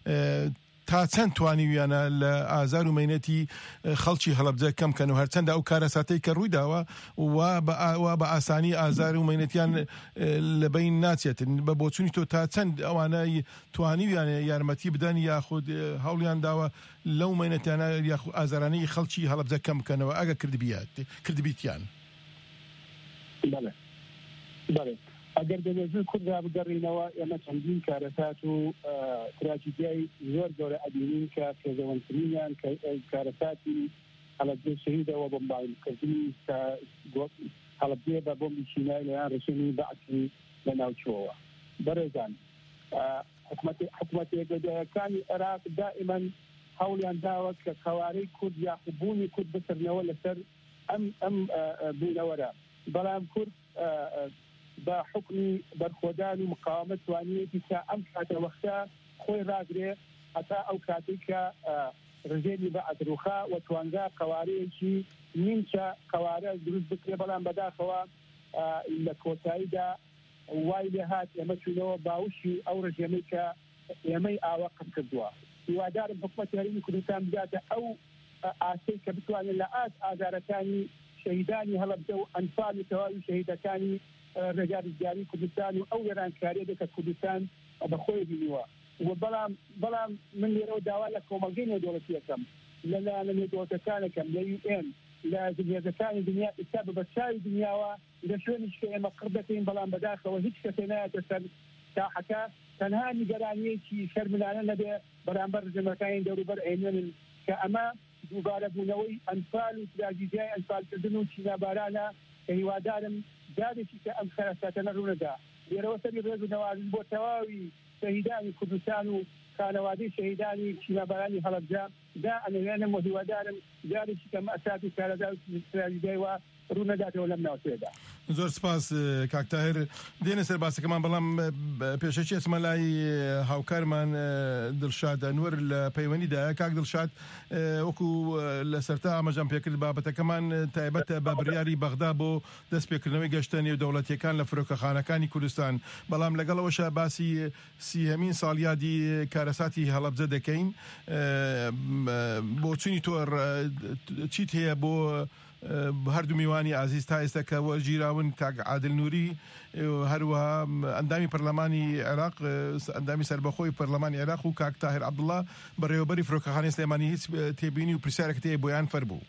تا چەند توانیویانە لە ئازار و مەینەتی خەڵکی هەڵەبجە کەم کەن و هەرچەندە ئەو کارەساتەی کە ڕووی داوە و بە ئاسانی ئازار و مەینەتیان لە بین ناچێتن بە بۆچوونی تۆ تا چەند ئەوانە توانیویانە یارمەتی بدەن یاخود هەوڵیان داوە لەو مەینەتیانە یاخود ئازارانەی خەڵکی هەڵەبجە کەم بکەنەوە ئەگە کردبیتیان. بەڵێ بەڵێ ئەگەر دەبێت کوردرا بگەڕینەوە ئێمە چەندین کارەسات و تراجیدیای زۆر گەورە ئەبینین کە پێزەوەندترینیان کارەساتی هەڵەبجێ شەهیدەوە بۆمبارکردنی هەڵەبجێ بە بۆمبی چینای لەیان ڕێژەمی بەعسی لە ناوچووەوە. بەڕێزان حکوومەتێکەکانی عێراق دائیمەن هەوڵیان داوە کە کەوارەی کورد یاخبوونی کورد بکردنەوە لەسەر ئەم ئەم بوونەوەرە، بەڵام کورد بە حکمی بەرخۆدان و مقاومەت توانیەتی کە ئەم کاتە وەختە خۆی ڕاگرێ هەتا ئەو کاتێک کە ڕژێمی بە ئەدروخا و توانگا قەوارەیەکی نیمچە قەوارە دروست بکرێ، بەڵام بەداخەوە لە کۆتاییدا وای لێ هات ئێمە چوونەوە باوشی ئەو ڕژێمەی کە ئێمەی ئاوەقف کردووە. هیوادارم حکوومەتی هەرێمی کوردستان بداتە ئەو ئاسەی کە بتوانێت لە ئاس ئازارەکانی شەهیدانی هەڵەبجە و ئەنفال و تەواوی شەهیدەکانی ڕێگاریزگاری کوردستان و ئەو وێرانکاریە کە کوردستان بەخۆی بینیوە. و بەڵام بەڵام من لێرەوە داوا لە کۆمەلگەی نێودەوڵەتیەکەم لەلایەنە نێودەوڵەتەکانەکەم لە یو ئێن لە جمهێزەکانی دنیا ئێستا بە بەرچاوی دنیاوە لە شوێنیش کە ئێمە قڕ دەکەین، بەڵام بەداخەوە هیچ کەسێ نایەتە سەر ساحەکە تەنها نیگەرانیەکی شەرملانە نەبێ بەرامبەر ڕژێمەکانی دەوروبەر ئێنێنن کە ئەمە دووبارە بوونەوەی ئەنفال و تراژیدیای ئەنفالکردن و چینابارانە کە هیوادارم جارێکی کە ئەم خەرەساتەنە ڕوونەدا لێرەوە سەری ڕێز و نەوازش بۆ تەواوی شەهیدانی کوردستان و خانەوادەی شەهیدانی چینابارانی هەڵەبجە دا ئەنوێنم و هیوادارم جارێکی کە مەسات و کارەدا و تراژیدیای وا ڕوونەداتەوە لەم ناوچەیەدا. زۆر سپاس کاک تاهیر. دێنە سەر باسەکەمان بەڵام پێشەکی ئەچمە لای هاوکارمان دڵشاد ئەنوەر لە پەیوەندیدا. کاک دڵشاد وەکو لە سەرتا ئاماژەم پێکرد بابەتەکەمان تایبەتە بە بڕیاری بەغدا بۆ دەستپێکردنەوەی گەشتە نێودەوڵەتیەکان لە فرۆکەخانەکانی کوردستان، بەڵام لەگەڵەوەشە باسی سیهەمین ساڵیادی کارەساتی هەڵەبجە دەکەین. بۆ چنی تۆر چیت هەیە بۆ هەردوو میوانی عزیز تا ئێستا کە وەرگیراون کاک عادل نووری هەروەها ئەندامی پەرلەمانی عێراق ئەندامی سەربەخۆی پەرلەمانی عێراق و کاک تاهیر عەبدوڵڵا بەڕێوەبەری فرۆکەخانەی سلێمانی هیچ تێبینی و پرسیارێک تێ بۆیان فەربوو؟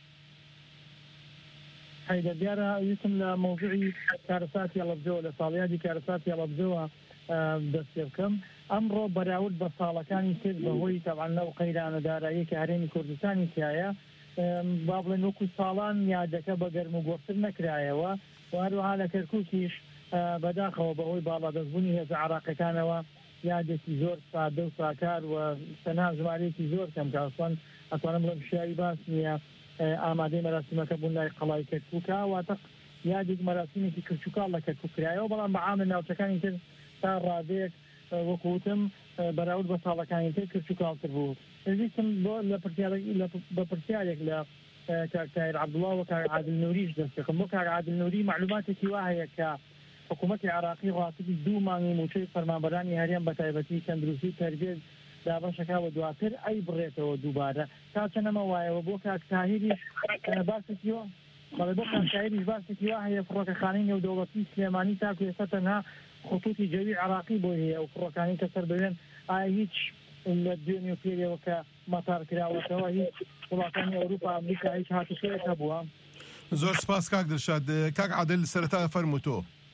حیدە دیارە ویستم لە مۆزوعی کارەساتی هەڵەبجەوە لە ساڵیادی کارەساتی هەڵەبجەوە دەست پێ بکەم. ئەمڕۆ بەراورد بە ساڵەکانی تر بەهۆی تەبعاً لەو قەیرانە دارایی کە هەرێمی کوردستانی تایە با بڵێن وەکو ساڵان یادەکە بە گەرم و گۆفتر نەکرایەوە و هەروەها لە کەرکووکیش بەداخەوە بەهۆی باڵا دەستبوونی هێزە عێراقیەکانەوە یادێکی زۆر سادە و ساکار و تەنها ژمارەیەکی زۆر کەم کە ئەسڵەن ئەتوانم بڵێم شیاوی باس نییە ئامادەی مەراسیمەکە بوون لای قەڵای کەرکووکە واتە یادێک مەراسیمێکی کرچووکاڵ لە کەرکووک کرایەوە، بەڵام بە عامە ناوچەکانی تر تا ڕادەیەک وەکوتم بەراورد بە ساڵەکانی تر کرچووکاڵتر بوو. ویستم بە پرسیارێک لە کاک تاهیر عەبدوڵڵا و کاک عادل نووریش دەست پێ بکەم. بۆ کاک عادل نووری معلوماتێکی وا هەیە کە حکوومەتی عێراقی ڕاستەی دوو مانگی موچەی فەرمانبەرانی هەرێم بە تایبەتی تەندروستی تەربیەت دابەشەکەوە دواتر ئەی بڕێتەوە دووبارە تا چەنەمە وایەوە بۆ کاک تاهیریش باسێکیوە بەڵێ بۆ کاک تاهیریش باسێکی وا هەیە فڕۆکەخانەی نێودەوڵەتی سلێمانی تاکو ئێستا تەنها خطوطی جەوی عێراقی بۆ هەیە ئەو فڕۆکانی کە سەر بەوێن ئایا هیچ لە دوێنێ و پێرەوە کە مەتار کراوەتەوە هیچ وڵاتانی ئەوروپا ئەمریکا هیچ هاتوچۆیەک هەبووە؟ زۆر سپاس کاک دڵشاد. کاک عادل سەرەتا فەرموو تۆ.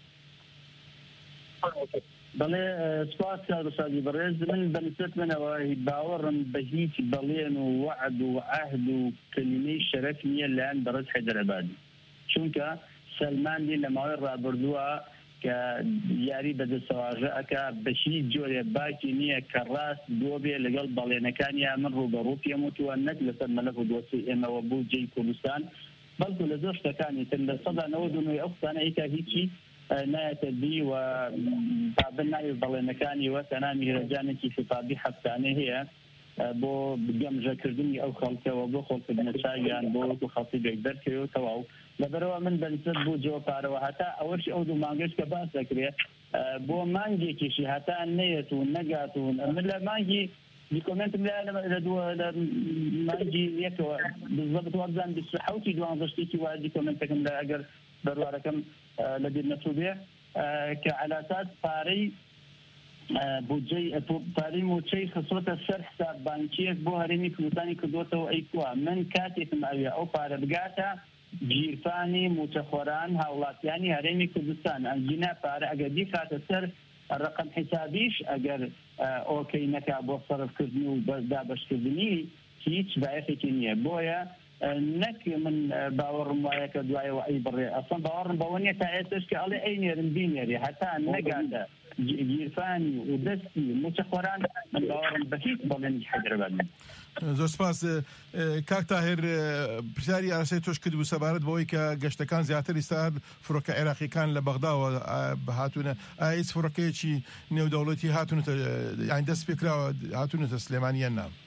بەڵێ سپاس کاک دڵشادی بەڕێز. من بەنسبەت منەوە باوەڕم بە هیچ بەڵێن و وعد و عەهد و کەلیمەی شەرەف نییە لەلایەن بەڕێز حەیدەرعەبادی، چونکە سەلماندی لە ماوەی ڕابردووە کە یاری بەدەستەواژە ئەکا بەشی جۆرێ باکی نییە کە ڕاست دۆ بێ لەگەڵ بەڵێنەکانیان من ڕوبەڕوو پێم وتووە نەک لەسەر مەلەف و دۆسی ئێمەوە بوو جێی کوردستان، بەڵکو لە زۆر شتەکانی تر لە سەدا نەوەد و نوێ ئەو قسانە ئیکا هیچی نایەتە دی و بابن ناوی بەڵێنەکانی وە تەنامی هێرەجانێکی خطابی حەفتانە هەیە بۆ گەمژەکردنی ئەو خەڵکەوە بۆ خۆڵکردنە چاویان بۆ وەکو خەڵکی بێک دەرکەوێت تەواو لەبەرەوە من بەنسبەت بۆ جۆپارەوە هەتا ئەوەش ئەو دوو مانگەش کە باس دەکرێت بۆ مانگێکیشی هەتا نەیەت و نەگاتون من لە مانگی دیکۆمنتم لە مانگی یەکەوە بالضبط وەبزان بیست و حەوتی دوانزەشتێکی وای دیکۆمنتەکەم لە ئەگەر بەروارەکەم لە بیر نەچوو بێ کە عەلاسات پارەی بودجەی پارەی موچەی خسۆتە سەر حساب بانکیەک بۆ هەرێمی کوردستانی کردوتەوە ئەیکووە من کاتێکم ئەوێ ئەو پارە بگاتە گیرفانی موچەخۆران هاوڵاتیانی هەرێمی کوردستان ئەنجینا پارە ئەگەر بیخاتە سەر ڕقم حسابیش ئەگەر ئۆکەی نەکا بۆ سەرفکردنی و دابەشکردنی هیچ بایەخێکی نییە. بۆیە نەک من باوەڕم وایە کە دوایەوە ئەی بڕێ ئەسڵ باوەڕم بەوە نیە تا ئێستش کە ئەڵێ ئەی نێرن بینێری هەتا نەگاتە گیرفانی و دەستی موچەخۆران من باوەڕم بە هیچ بەڵێنی حەیدەرعەبادی. زۆر سپاس. کاک تاهیر پرسیاری ئاسایی تۆش کرد بوو سەبارەت بەوەی کە گەشتەکان زیاتر ئێستا فڕۆکە عێراقیەکان لە بەغداوە هاتوونە، ئایا هیچ فڕۆکەیەکی نێودەوڵەتی هاتوونەتە یان دەست پێکراوە هاتوونەتە سلێمانی یان نا؟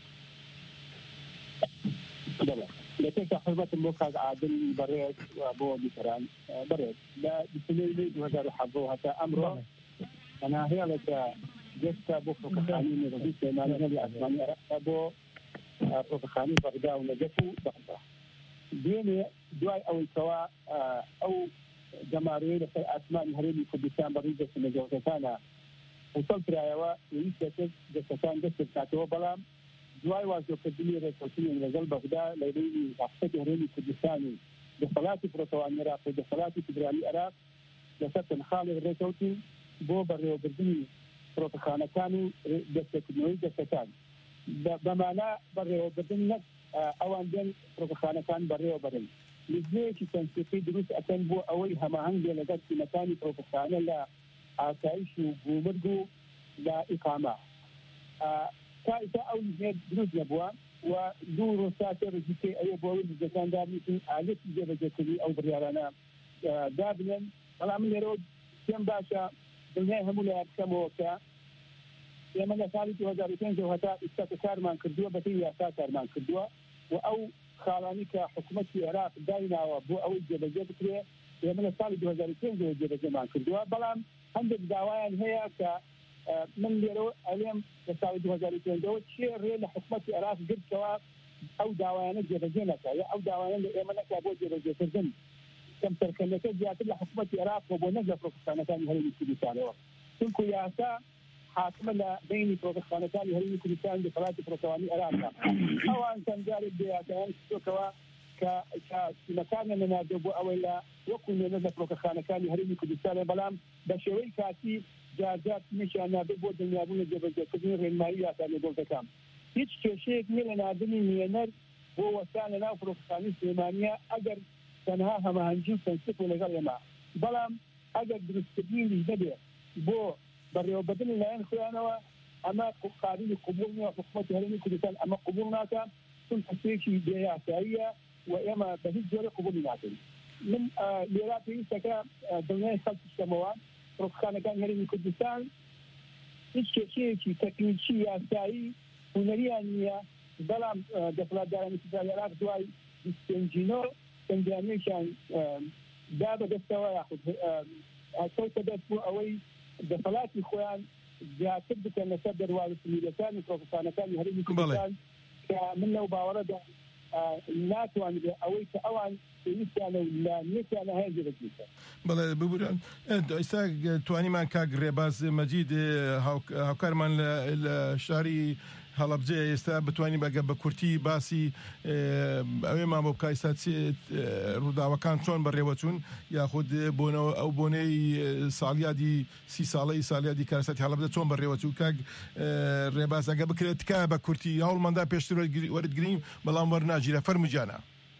لەتێکە حرمەتم بۆ کاک عادل بەڕێز بۆ میسەران بەڕێز لە دیسمبری دوو هەزار و حەڤە هەتا ئەمڕۆ ئەنا هێڵێکە گەشتە بۆ فڕۆکەخانەی نێودەوڵەتی سلێمانی هەڵی عەسمانی عێراق بۆ فڕۆکەخانەی بەغدا و نەجەف و بەغدا دوێنێ دوای ئەوەی کەوا ئەو دەمارەیە لەسەر ئاسمانی هەرێمی کوردستان بەڕووی دەستە نێودەوڵەتیانە وصل کرایەوە ویستێت دەستەکان دەست بکاتەوە، بەڵام دوای واژۆکردنی ڕێکەوتنی لەگەڵ بەغدا لە لەیلی ڕاستەی هەرێمی کوردستان و دەسەڵاتی فڕۆکەوانی عێراق و دەسەڵاتی فیدرالی عێراق لەسەر تەنخاڵی ڕێکەوتی بۆ بەڕێوەبردننی فڕۆکەخانەکان و دەستەکردنەوەی دەستەکان بەمانە بەڕێوەبردن نەک ئەوان دێن فڕۆکەخانەکان بەڕێوە بەرن لزێکی تەنسیقی دروست ئەکەن بۆ ئەوەی هەماهەنگ بێ لەگەڵ تیمەکانی فڕۆکەخانە لە ئاسایش و بوومرگ و لە ئیقامە تا ئیتا ئەو لزێ دروست نەبووە و دوو ڕۆستاتە ڕزیکەی ئەوە بۆ ئەوەی لزەکان دابنیتن ئالەتی جێبەجێکردنی ئەو بڕیارانە دابنێن بەڵام من لێرەوە پێم باشە دڵنیای هەموو لایەن بکەمەوە کە ئێمە لە ساڵی دوو هەزار و پێنج هەتا ئیستا کارمان کردووە بەپێی یاسا کارمان کردووە و ئەو خاڵانی کە حکوومەتی عێراق دایناوە بۆ ئەوەی جێبەجێ بکرێ ئێمە لە ساڵی دوو هەزار و پێنج جێبەجێمان کردووە بەڵام هەندێک داوایان هەیە کە من لێرەوە ئەلێم لە ساڵی دوو هەزار و پێنجەوە چێ ڕێ لە حکوومەتی عێراق گرتەوە ئەو داوایانە جێبەجێ نەکا یا ئەو داوایان لە ئێمە نەکا بۆ جێبەجێکردن کەم سەرکردەکە زیاتر لە حکوومەتی عێراق بۆ نەک لە فڕۆکەخانەکانی هەرێمی کوردستانەوە چونکە یاسا حاکمە لە بینی فڕۆکەخانەکانی هەرێمی کوردستان دەسەڵاتی فڕۆکەوانی عێراقا ئەوان چەند جارێک بێیاسایان شتۆکەوە کە تیمەکانە نەناردووە بۆ ئەوەی لە وەکو نوێنەر لە فڕۆکەخانەکانی هەرێمی کوردستانە بەڵام بە شێوەی کاتی جارجار تیمێکیان ناردوو بۆ دڵنیابوون لە جێبەجێکردنی ڕێنمایی یاسا لێدۆڵتەکان هیچ کێشەیەک نیە لە ناردنی نوێنەر بۆ وەستان لە ناو فڕۆکەخانەی سلێمانیە ئەگەر تەنها هەماهەنگی و تەنسیق و لەگەڵ ئێمە بەڵام ئەگەر دروستکردنی نەبێ بۆ بەڕێوەبردن لایەن خۆیانەوە ئەمە قابلی قبول نیە حکوومەتی هەرێمی کوردستان ئەمە قبول ناکە چون هەستێکی بێیاساییە و ئێمە بە هیچ جۆرە قبولی ناکەین من لێرا پێویستەکە دڵنیای خەڵکی بکەمەوە فڕۆکەخانەکانی هەرێمی کوردستان هیچ کێشەیەکی تەکنیکی یاسایی هونەریان نییە بەڵام دەسەڵاتدارانی فیدرالی عێراق دوای بیستپێنجینۆ سنجامیشان دا بەدەستەوە یاخود کەوتە دەست بۆ ئەوەی دەسەڵاتی خۆیان زیاتر بکەن لەسەر دەرواڵەتمیلەکانی فڕۆکەخانەکانی هەرێمی کوردستان کە من لەو باوەڕەدا ناتوانێت ئەوەی کە ئەوان پێویستیانە لە نیەتیانە هەیە جێبەجێکە بەڵێ ببورن ئێستا توانیمان کاک ڕێباز مەجید هاوکارمان لە شاری هەڵەبجێ ئێستا بتوانین بەگە بە کورتی باسی ئەوێمان بۆ بکە ئێستا ڕووداوەکان چۆن بەڕێوەچوون یاخود بۆنەوە ئەو بۆنەی ساڵیادی سی ساڵەی ساڵیادی کارەساتی هەڵەبجە چۆن بەڕێوەچوو کاک ڕێباز ئەگە بکرێت تکایە بە کورتی هەوڵمەندا پێشتر وەرگرین بەڵام وەرناگیرە فەرمووجانە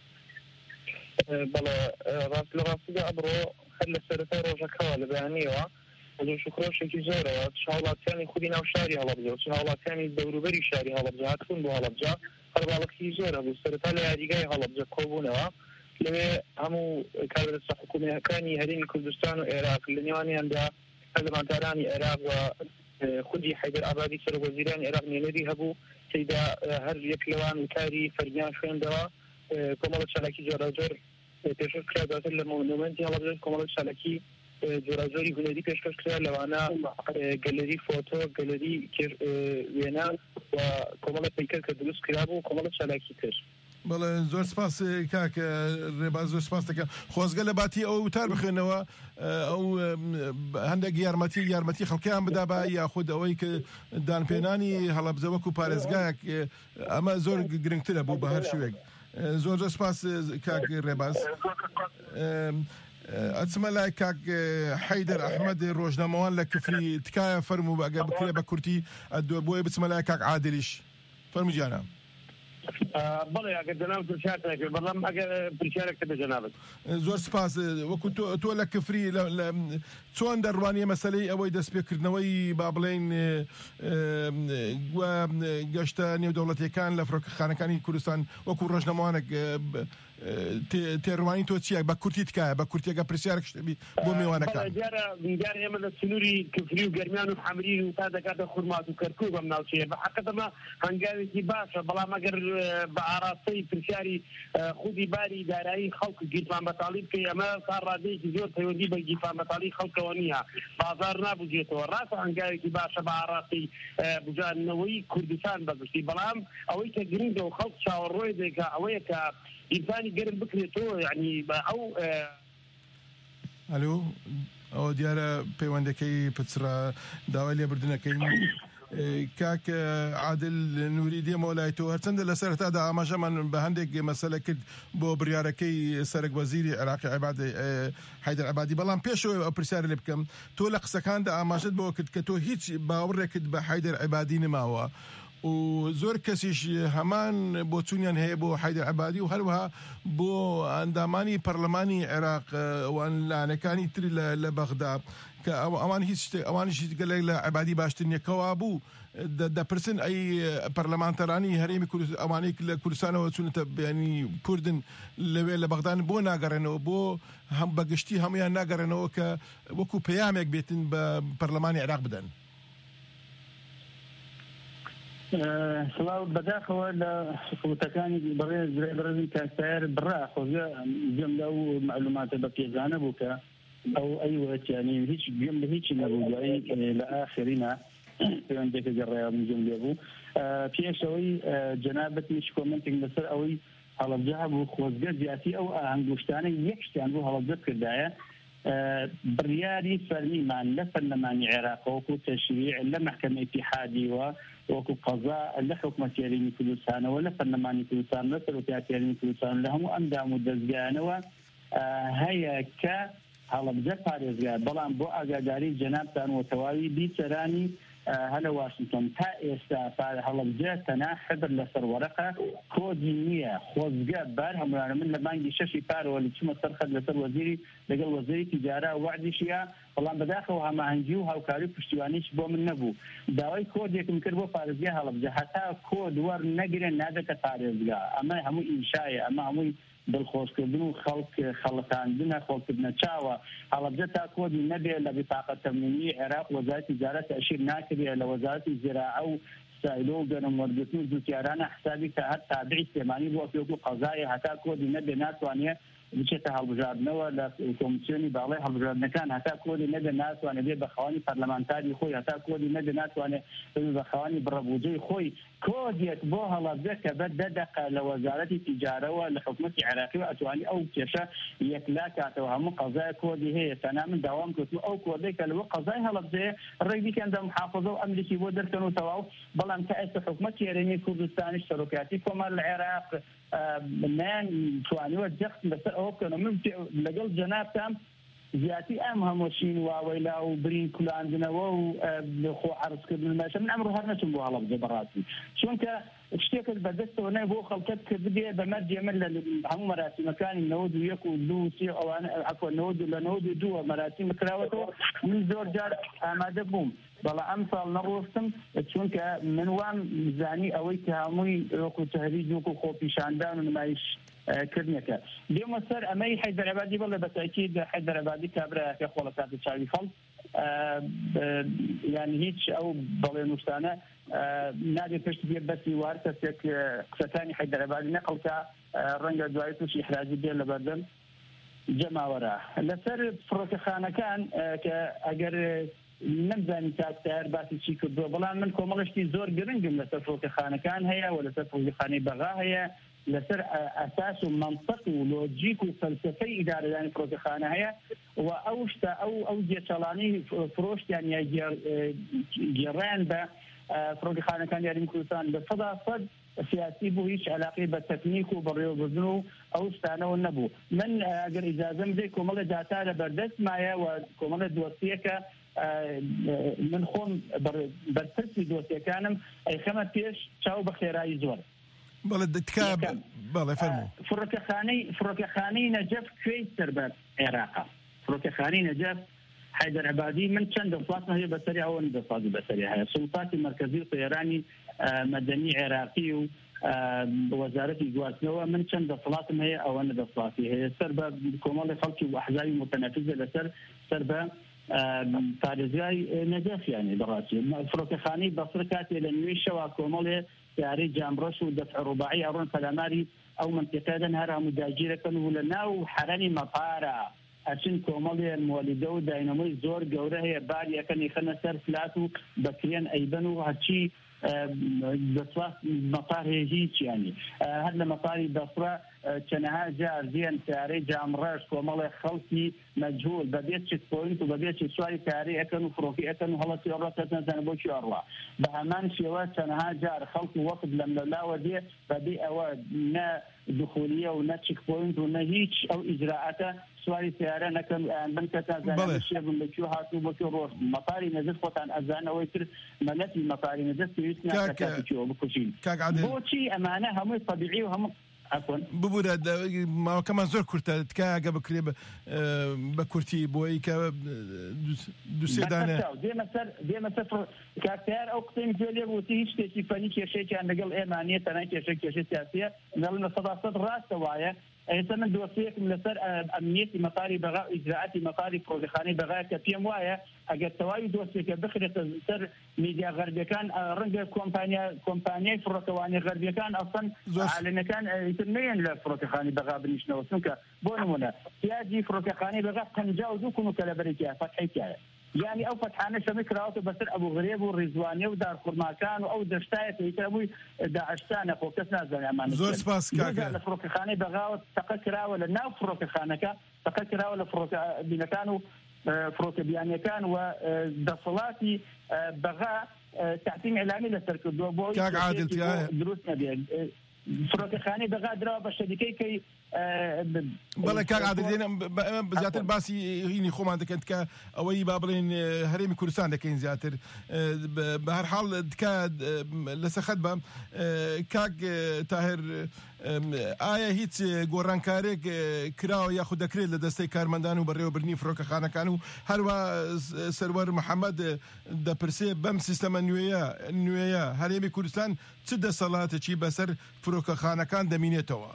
بەڵێ ڕاست لە ڕاستیدا ئەبڕۆ هەر لە سەرەتای ڕۆژەکەەوە لە بەیانیەوە زۆر شکرۆشێکی زۆرەوە هاوڵاتیانی خودی ناو شاری هەڵەبجە و هاوڵاتیانی دەوروبەری شاری هەڵەبجە هاتوون بۆ هەڵەبجە هەرباڵەکی زۆرە بوو سەرەتا لە یاریگای هەڵەبجە کۆبوونەوە لەوێ هەموو کاربەدەستە حکوومەتەکانی هەرێمی کوردستان و عێراق لە نێوانیاندا هەرلەمانتارانی عێراق و خودی حەیدەر ئابادی سەرۆکوەزیرانی عێراق نوێنەری هەبوو تێیدا هەر یەک لەوان کاری فەرمیان خوێندەوە کۆمەڵە چالاکی جۆرە جۆر پێشکەش کرا دواتر لە مۆنومنتی هەڵەبجە کۆمەڵە چالاکی جۆراجۆری هونەری پێشکەش کرا لەوانە گەلەری فۆتۆ گەلەری وێنە و کۆمەڵە پیکەر کە دروست کرابوو کۆمەڵە چالاکی تر بەڵێ زۆر سپاس کاک ڕێباز زۆر سپاس دەکەم خۆزگە لە باتی ئەو وتار بخێنەوە ئەو هەندێک یارمەتی یارمەتی خەڵکیان بدا بە یاخود ئەوەی کە دانپێنانی هەڵەبجە وەکو پارێزگایەک ئەمە زۆر گرنگترە بوو بە هەر شوێک زۆر زۆر سپاس کاک ڕێباز ئەچمە لای کاک حەیدەر ئەحمەد ڕۆژنامەوان لە کفری تکایە فەرموو ئەگە بکرێ بە کورتی بۆیە بچمە لای کاک عادلیش فەرمووجانە بەڵێ ئەگەر جەناب پرسیار نەکرد بەڵام ئەگەر پرسیارێک بە جەنابەت زۆر سپاس وەکو تۆ لە کفری چۆن دەڕوانیە مەسەلەی ئەوەی دەستپێکردنەوەی با بڵێن گەشتە نێودەوڵەتیەکان لە فڕۆکەخانەکانی کوردستان وەکو ڕۆژنامەوانێک تێڕوانی تۆ چییە بە کورتی تکایە بە کورتێکە پرسیارێک شتبی بۆ میوانەکان دیارە ئێمە لە سنووری کفری و گەرمیان و حەمرین و تا دەکاتە خورمات و کەرکوو بەم ناوچەیە بە حەقەتەمە هەنگاوێکی باشە بەڵام ئەگەر بە ئاراستەی پرسیاری خودی باری دارایی خەڵک گیرفان بەتاڵی بکەی ئەمە تا ڕادەیەکی زۆر پەیوەندی بە گیرفان بەتاڵی خەڵکەوە نییە بازار نابووجێتەوە ڕاستە هەنگاوێکی باشە بە ئاراستەی بجانەوەی کوردستان بەگشتی بەڵام ئەوەی کە گرنگە و خەڵک چاوەڕۆی دێکە ئەوەیە کە ئینسانی گەرم بکرێتەوە یعنی بە ئەو ئەلۆ ئەوە دیارە پەیوەندەکەی پچرا داوای لێبردنەکەین کاک عادل نووری دێمەوە لای تۆ هەرچەندە لە سەرەتادا ئاماژەمان بە هەندێک مەسەلە کرد بۆ بڕیارەکەی سەرک وەزیری عێراقی حەیدەر عەبادی بەڵام پێشەوە ئەو پرسیارە لێ بکەم تۆ لە قسەکاندا ئاماژەت بۆ کرد کە تۆ هیچ باوەڕێکت بە حەیدەر عەبادی نماوە و زۆر کەسیش هەمان بۆ چوونیان هەیە بۆ حەیدەر عەبادی و هەروەها بۆ ئەندامانی پەرلەمانی عێراق وان لانەکانی تر لە بەغدا کە ئەوان هیچ ئەوانیش گەلێک لە عەبادی باشتر نییەکەوا بوو دەپرسن ئەی پەرلەمانتەرانی هەرێمی ئەوانەی لە کوردستانەوە چونەتە بەینی کوردن لەوێ لە بەغدان بۆ ناگەڕێنەوە بۆ هەم بەگشتی هەمویان ناگەڕێنەوە کە وەکو پەیامێک بێتن بە پەرلەمانی عێراق بدەن. سڵاو بەداخەوە لە حکوومەتەکانی بەڕێز بەڕێزی کاکتایار بڕا خۆزگە گوێم لەو معلوماتە بە پێزانە بوو کە ئەو ئەیوەتیانی هیچ گوێم لە هیچی نەبوو دوایی لە ئاخرینە پەیوەندێکە گەڕایە گوێم لێ بوو پێشەوەی جەنابەتیش کۆمنتێک لەسەر ئەوەی هەڵەبجە بوو خۆزگە زیاتی ئەو ئاهەنگوشتانە یەکشتیان بوو هەڵەبجە کردایە بڕیاری فەرمیمان لە پەرلەمانی عێراق وەکو تەشریع لە مەحکەمەی ئیتیحادیەوە وەکو قەزا لە حکومەتی هەرێمی کوردستانەوە لە پەرلەمانی کوردستان لە سەرۆکاتی هەرێمی کوردستان لە هەموو ئەندام و دەستگایانەوە هەیە کە هەڵەبجە پارێزگار بەڵام بۆ ئاگاداری جەنابتان و تەواوی بیسەرانی هەلە واشنگتن تا ئێستا هەڵەبجە تەنها حبر لەسەر وەرەقە کۆدی نییە خۆزگە بار هەمووانە من لە بانگی شەشی پارەوە لە چوومە سەرخەت لەسەر وەزیری لەگەڵ وەزیری تیجارە وعدیشیە بەڵام بەداخەوە هەماهەنگی و هاوکاری پشتیوانیش بۆ من نەبوو داوای کۆدێکم کرد بۆ پارێزگای هەڵەبجە هەتا کۆد وەرنەگرێن نادەکە پارێزگا ئەمە هەموو ئینشایە ئەمە هەمووی دڵخۆشکردن و خەڵک خەڵەتاندنە خۆڵکردنە چاوە هەڵەبجە تا کۆدی نەبێت لە بیتاقە تەموینی عێراق وەزارەتی تیجارەت تەشیر ناکرێت لە وەزارەتی زراعە و سایلۆ و گەنم وەرگرتن و جوتیارانە حسابی کە هەر تابعی سلێمانی بۆ پێوەکو قەزایە هەتا کۆدی نەبێت ناتوانێت بچێتە هەڵبژاردنەوە لە کۆمیسیۆنی باڵای هەڵبژاردنەکان هەتا کۆدی نەبێت ناتوانێت بێ بە خەوانی پەرلەمانتاری خۆی هەتا کۆدی نەبێت ناتوانێت بە خەوانی بڕەبوجەی خۆی کۆدێک بۆ هەڵەبجە کە بە دەدەقە لە وەزارەتی تیجارەوە لە حکومەتی عێراقی و ئەتوانی ئەو کێشە یەکلا کاتەوە هەموو قەزای کۆدی هەیە تەنها من داوام کردو ئەو کۆدەی کە لەوە قەزای هەڵەبجەیە ڕێک بیکەن دە محافەزە و ئەمریکی بۆ دەرکەن و تەواو بەڵام کە ئێستا حکومەتی هەرێمی کوردستانیش سەرۆکاتی کۆمەڵ لە عێراق نان توانیوە جەخت لەسەر ئەوە بکەن من لەگەڵ جەنابتان زیاتی ئەم هەمووشین واوەیلا و برین کولاندنەوە و خۆ عەرزکردن ماشە من ئەمڕۆ هەر نەچم بۆ هەڵەبجە بەڕاستی چونکە شتێکت بەدەستەوە نای بۆ خەڵکت کە بدێ بەمەردێ من لە هەموو مەراسیمەکانی نەوەد و یەک و دوو و سێ ئەوانە عەفوەن نەوەد لە نەوەد و دووە مەراسیم کراوەتەوە من زۆر جار ئامادە بووم بەڵام ئەم ساڵ نەڕۆستم چونکە من وام زانی ئەوەی کە هەمووی وەکو تەهریج وەکو خۆپیشاندان و نمایش کردنەکە دێمە سەر ئەمەی حەیدەر عەبادی بڵێ بە تاکید حەیدەر عەبادی کابرایەکە خۆ لە کاتی چاوی خەڵک یعنی هیچ ئەو بەڵێ نووسانە نابێت پشت بێ بەسی وار کەسێک قسەکانی حەیدەر عەبادی نەقڵکە ڕەنگە دوای تووشی حراجی بێ لە بەردەم جەماوەرە لەسەر فڕۆکەخانەکان کە ئەگەر نەمزانی کاکتایار باسی چی کردووە بەڵام من کۆمەڵشتی زۆر گرنگم لەسەر فڕۆکەخانەکان هەیە و لەسەر فڕۆکەخانەی بەغا هەیە لەسەر ئەساس و منطق و لۆجیک و فەلسفەی ئیدارەدانی فڕۆکەخانە هەیە و ئەو شتە ئەو ئەو جێچەڵانی فرۆشتیان یا گێڕیان بە فڕۆکەخانەکان یاریمی کوردستان لە سەدا سەد سیاسی بوو هیچ علاقی بە تەکنیک و بەڕێوەبردن و ئەو شتانەوە نەبوو من ئەگەر ئیجازەم بدەیت کۆمەڵە داتا لە بەردەستمایە و کۆمەڵە دۆسیەکە من خۆم بەرپرسی دۆسیەکانم ئەیخەمە پێش چاو بە خێرایی زۆر بەڵێ دتکا بەڵێ فەرموو فڕۆکەخانەی فڕۆکەخانەی نەجەف کوێی سەر بە عێراقا فڕۆکەخانەی نەجەف حەیدەر عەبادی من چەند دەسڵاتم هەیە بەسەری ئەوە دەسڵاتی بەسەری هەیە سوڵتاتی مەرکەزی و طێرانی مەدەنی عێراقی و وەزارەتی گواستنەوە من چەند دەسڵاتم هەیە ئەوە دەسڵاتی هەیە سەر بە کۆمەڵی خەڵکی و ئەحزابی متەنەفیزە لەسەر سەر بە پارێزگای نەجەفیانی بەڕاستی فڕۆکەخانەی بەسڕ کاتێ لە نوێی شەوا کۆمەڵێ یاری جامڕەش و دەفع ڕوباعی ئەڕۆن پەلاماری ئەو منتیقەدەن هەر هەموو داگیرەکەن و لە ناو حەرەمی مەپارە ئەچن کۆمەڵێن مۆلیدە و داینەمۆی زۆر گەورە هەیە باریەکەنی خەنە سەر فلات و بەکرێن ئەیبەن و هەچی دەسڵات مەپار هەیە هیچیانی هەر لە مەپاری بەسڕە چەنەها جار دێن سیارەی جامڕەش کۆمەڵێ خەڵکی مەجهول بەبێت چێت پۆینت و بەبێت چێت سواری کاری ئەەکەن و فڕۆکی ئەەکەن و هەڵەتی ئەڕەکەت نەزانە بۆ چی ئەڕوا بە هەمان شێوە چەنەها جار خەڵکی وەقت لەم لەلاوە دێ بەبێ ئەوە نە دخولیە و نە چک پۆینت و نە هیچ ئەو ئیجراعەتە سواری سیارە نەکەن بنکە تازانە شێبن لەکوێ هاتوو بۆ کێ ڕۆژ مەپاری نەزت خۆتان ئەزانەوەی تر مەلەتی مەپاری نەزت پێویست ناکەکەوە بکوژین بۆچی ئەمانە هەمووی طبیعی و هەموو ببوورە ماوەکەمان زۆر کورتە تکایگە بکرێ بە کورتی بۆی کە دوسێدانە دێمە سەر کاکتیار ئەو قسەی جێ لێ بوتی هیچ شتێکی فەنی کێشەیەکیان لەگەڵ ئێمانیە تەنها کێشە کێشە سیاسیە نەڵن لە سەدا سەد ڕاستە وایە ئێستا من دۆسیەکم لەسەر ئەمنیەتی مەپاری بەغا و ئیجراعەتی مەپاری فڕۆکەخانەی بەغا کە پێم وایە ئەگەر تەواوی دۆسیەکە بخرێتە سەر میدیا غەربیەکان ڕەنگە کۆمپانیا کۆمپانیای فڕۆکەوانی غەربیەکان ئەسڵەن عالەمەکان ئیتر نەیەن لە فڕۆکەخانەی بەغا بنیشنەوە چونکە بۆ نمونە پیاجی فڕۆکەخانەی بەغا پەنجاو دوو کونوکە لەبەرێکیە فەتحەیتیایە يعني او فتحانه شمي كراوته بسر ابو غريب والرزواني ودار خرماكان او دشتايه يتربوي داعشتانه فوكسنا زمان زور سباس كاكا لفروك خاني بغاوه تقكرا ولا ناو فروك خانك تقكرا ولا فروك بينكانوا فروك بيانيكان ودصلاتي بغا تعتيم اعلامي لترك الدوبوي كاك عادل دروسنا بيان فروك خاني بغا درا بشديكي كي بەڵێ کاک عادل زیاتر باسی هینی خۆمان دەکەن کە ئەوەی با بڵێن هەرێمی کوردستان دەکەین زیاتر بە هەر حاڵ دکا لەسەر خەت بە کاک تاهر ئایا هیچ گۆڕانکارێک کراوە یاخود دەکرێت لە دەستەی کارمەندان و بەڕێوەبردننی فڕۆکەخانەکان و هەروە سەروەر محەممەد دەپرسێ بەم سیستەمە نوێیە نوێیە هەرێمی کوردستان چ دەسەڵاتێکی بەسەر فڕۆکەخانەکان دەمینێتەوە؟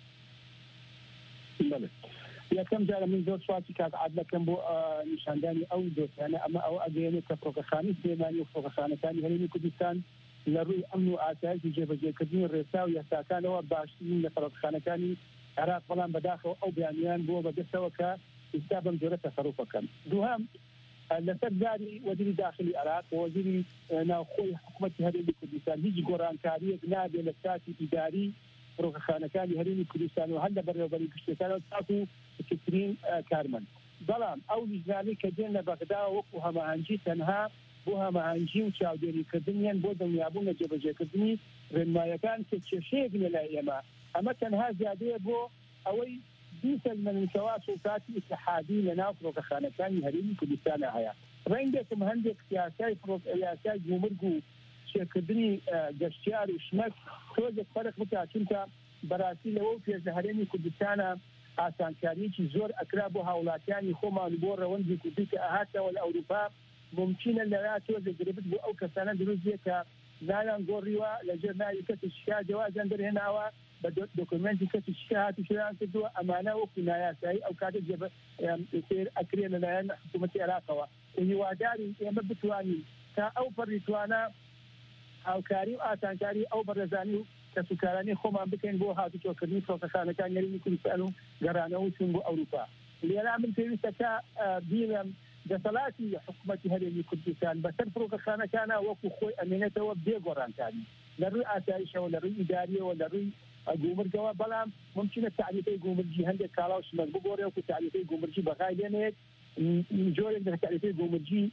یەکەم جارە من زۆر سواتی کات عادلەکەم بۆ نیشاندانی ئەو دۆستانە ئەمە ئەو ئەگەێنێت کە فڕۆکەخانەی سلێمانی و فڕۆکەخانەکانی هەرێمی کوردستان لە ڕووی ئەمن و ئاسایشی جێبەجێکردنی ڕێسا و یاساکانەوە باشترین لە فڕۆکەخانەکانی عێراق بەڵام بەداخەوە ئەو بەیانیان بۆ بەدەستەوە کە ئێستا بەم جۆرە تەسەڕوفەکەن. دووهەم لەسەر داری وەزیری داخلی عێراق و وەزیری ناوخۆی حکوومەتی هەرێمی کوردستان هیچ گۆڕانکاریەک نابێت لە کاتی ئیداری فڕۆکەخانەکانی هەرێمی کوردستان و هەر لە بەڕێوەبەری گشتەکانەوە تاکو کترین کارمەند. بەڵام ئەو لیژنانەی کە دێن لە بەغدا وەکو هەماهەنگی تەنها بۆ هەماهەنگی و چاودێریکردنیان بۆ دڵنیابوون لە جێبەجێکردنی ڕێنمایەکان کە کێشەیەک لە لای ئێمە ئەمە تەنها زیادەیە بۆ ئەوەی دیسەل منکەوا سوڵتاتی ئیتحادی لە ناو فڕۆکەخانەکانی هەرێمی کوردستانە هەیە. ڕەنگێکم هەندێک سیاسای یاسای گومرگ و شێرکردنی گەشتیار و شمەک تۆزێک فەرق بکات چونکە بەڕاستی لەوە پێش لە هەرێمی کوردستانە ئاسانکاریەکی زۆر ئەکرا بۆ هاوڵاتیانی خۆمان بۆ ڕەوەندی کوردی کە ئاهاتەوە لە ئەوروپا ممکنە لەلا تۆزێک گربت بۆ ئەو کەسانە دروستیە کە نایان گۆڕیوە لەژێر ناوی کەسی شکا جوازیان دەرهێناوە بە دۆکومنتی کەسی شکا هاتی شیان کردووە ئەمانە وەکو نایاسایی ئەو کاتە سێر ئەکرێ لەلایەن حکوومەتی عێراقەوە. هیواداری ئێمە بتوانین تا ئەو پەڕیتوانە هاوکاری و ئاسانکاری ئەو بەڕێزانی و کەسوکارانی خۆمان بکەین بۆ هاتوچۆکردنی فڕۆکەخانەکان هەرێمی کوردستان و گەڕانەوە چون بۆ ئەوروپا. لێرا من پێویستە کە بیڵێم دەسەڵاتی حکوومەتی هەرێمی کوردستان بەسەر فڕۆکەخانەکانە وەکو خۆی ئەمێنێتەوە بێگۆڕانکاری لە ڕووی ئاسایشەوە لە ڕووی ئیداریەوە لە ڕووی گومرگەوە. بەڵام ممکنە تعریفەی گومرگی هەندێک کاڵاو شمەک بگۆڕێ وەکو تعریفەی گومرگی بەغای لێنێت جۆرێک لە تعریفەی گومرگی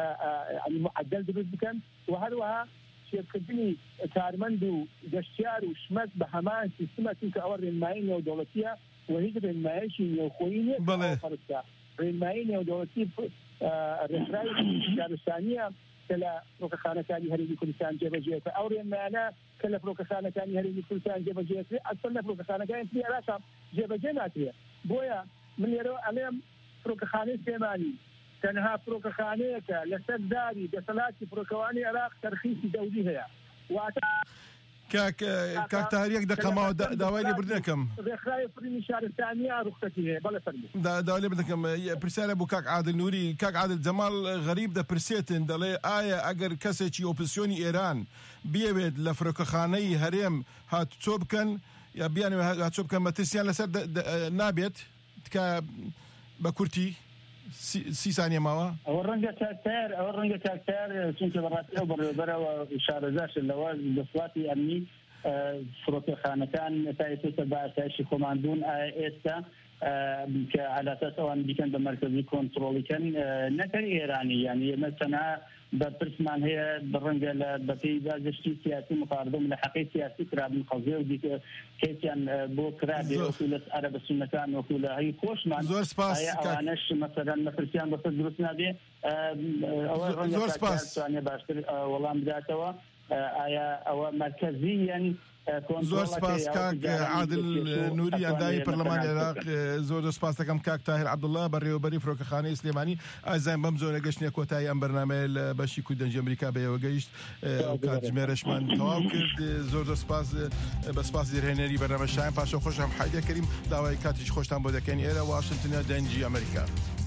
معدل دروست بکەن و هەروەها شێرکردنی کارمەند و گەشتیار و شمەک بە هەمان سیستمە چونکە ئەوە ڕێنمایی نێودەوڵەتیە و هیچ ڕێنمایەکی نێوخۆیی نیە فەرستە ڕێنمایی نێودەوڵەتی ڕێکخراوی شارستانیە کە لە فڕۆکەخانەکانی هەرێمی کوردستان جێبەجێکرا. ئەو ڕێنمایانە کە لە فڕۆکەخانەکانی هەرێمی کوردستان جێبەجێکرێ ئەسڵ لە فڕۆکەخانەکانی تری عێراق جێبەجێ ناکرێت. بۆیە من لێرەوە ئەڵێم فڕۆکەخانەی سلێمانی تەنها فڕۆکەخانەیەکە لەسەر داری دەسەڵاتی فڕۆکەوانی عێراق تەرخیصی دەوری هەیە. کاک تاریەک دەقەمەوە داوای لێبوردنەکەم ڕێکخراوی فڕینی شارستانیە ڕوخسەتی هەیە. بەڵێ فەرموو داوای لێ بدەکەم پرسیارە بۆ کاک عادل نووری. کاک عادل جەماڵ غەریب دەپرسێتن دەڵێ ئایا ئەگەر کەسێکی ئۆپۆزیسیۆنی ئێران بیەوێت لە فڕۆکەخانەی هەرێم هاتوچۆ بکەن یا بیانوێ هاتوچۆ بکەن مەترسیان لەسەر نابێت تکە بە کورتی سی سانیە ماوە ئەوە ڕەنگە چاکتار ئەوە ڕەنگە چاکتار چونکە بەڕاستی ئەو بەڕێوەبەرەوە شارەزاش لەوە دەسڵاتی ئەمنی فڕۆکەخانەکان تا ئێستا بە ئاسایشی خۆمان بوون. ئێستا کە علاساس ئەوان دیکەن بە مرکزی کۆنتترۆلیکەن نەکەر ئێرانی یعنی مەسەنا بە پرسمان هەیە بڕەنگە لە بەپی بازشتی سیاسی مقاردم لە حەقی سیاسی کرابن خەزێ و دیکە کەسیان بۆ کرابێ وەکو لە عەرەبە سونەتان وەکو لە هەی خۆشمان زۆر سپاس ئەوانەش مەسەلەن مەترسیان بەسەر دروست نابێ ئەوە زۆر سپاس توانێ باشتر وەڵام بداتەوە ئایا ئەوە مرکزیەن زۆر سپاس کاک عادل نوری ئەندای پەرلەمانی عێراق زۆر سپاس دەکەم کاک تاهیر عەبدوڵڵا بەڕێوەبەری فڕۆکەخانەی سلێمانی ئازان بەم زۆرە گەشتنێ کۆتایی ئەم بەرنامەیە لە بەشی کوردەنجی ئەمریکا بەیەوە گەیشت کاتژمێرەشمان تەواو کرد زۆر زۆر سپاس بە سپاسی هێنەری بەرنامە شایان پاشە خۆشم حیدە کەریم داوای کاتیش خۆشتان بۆ دەکەین ئێرە واشنگتن دەنجی ئەمریکا.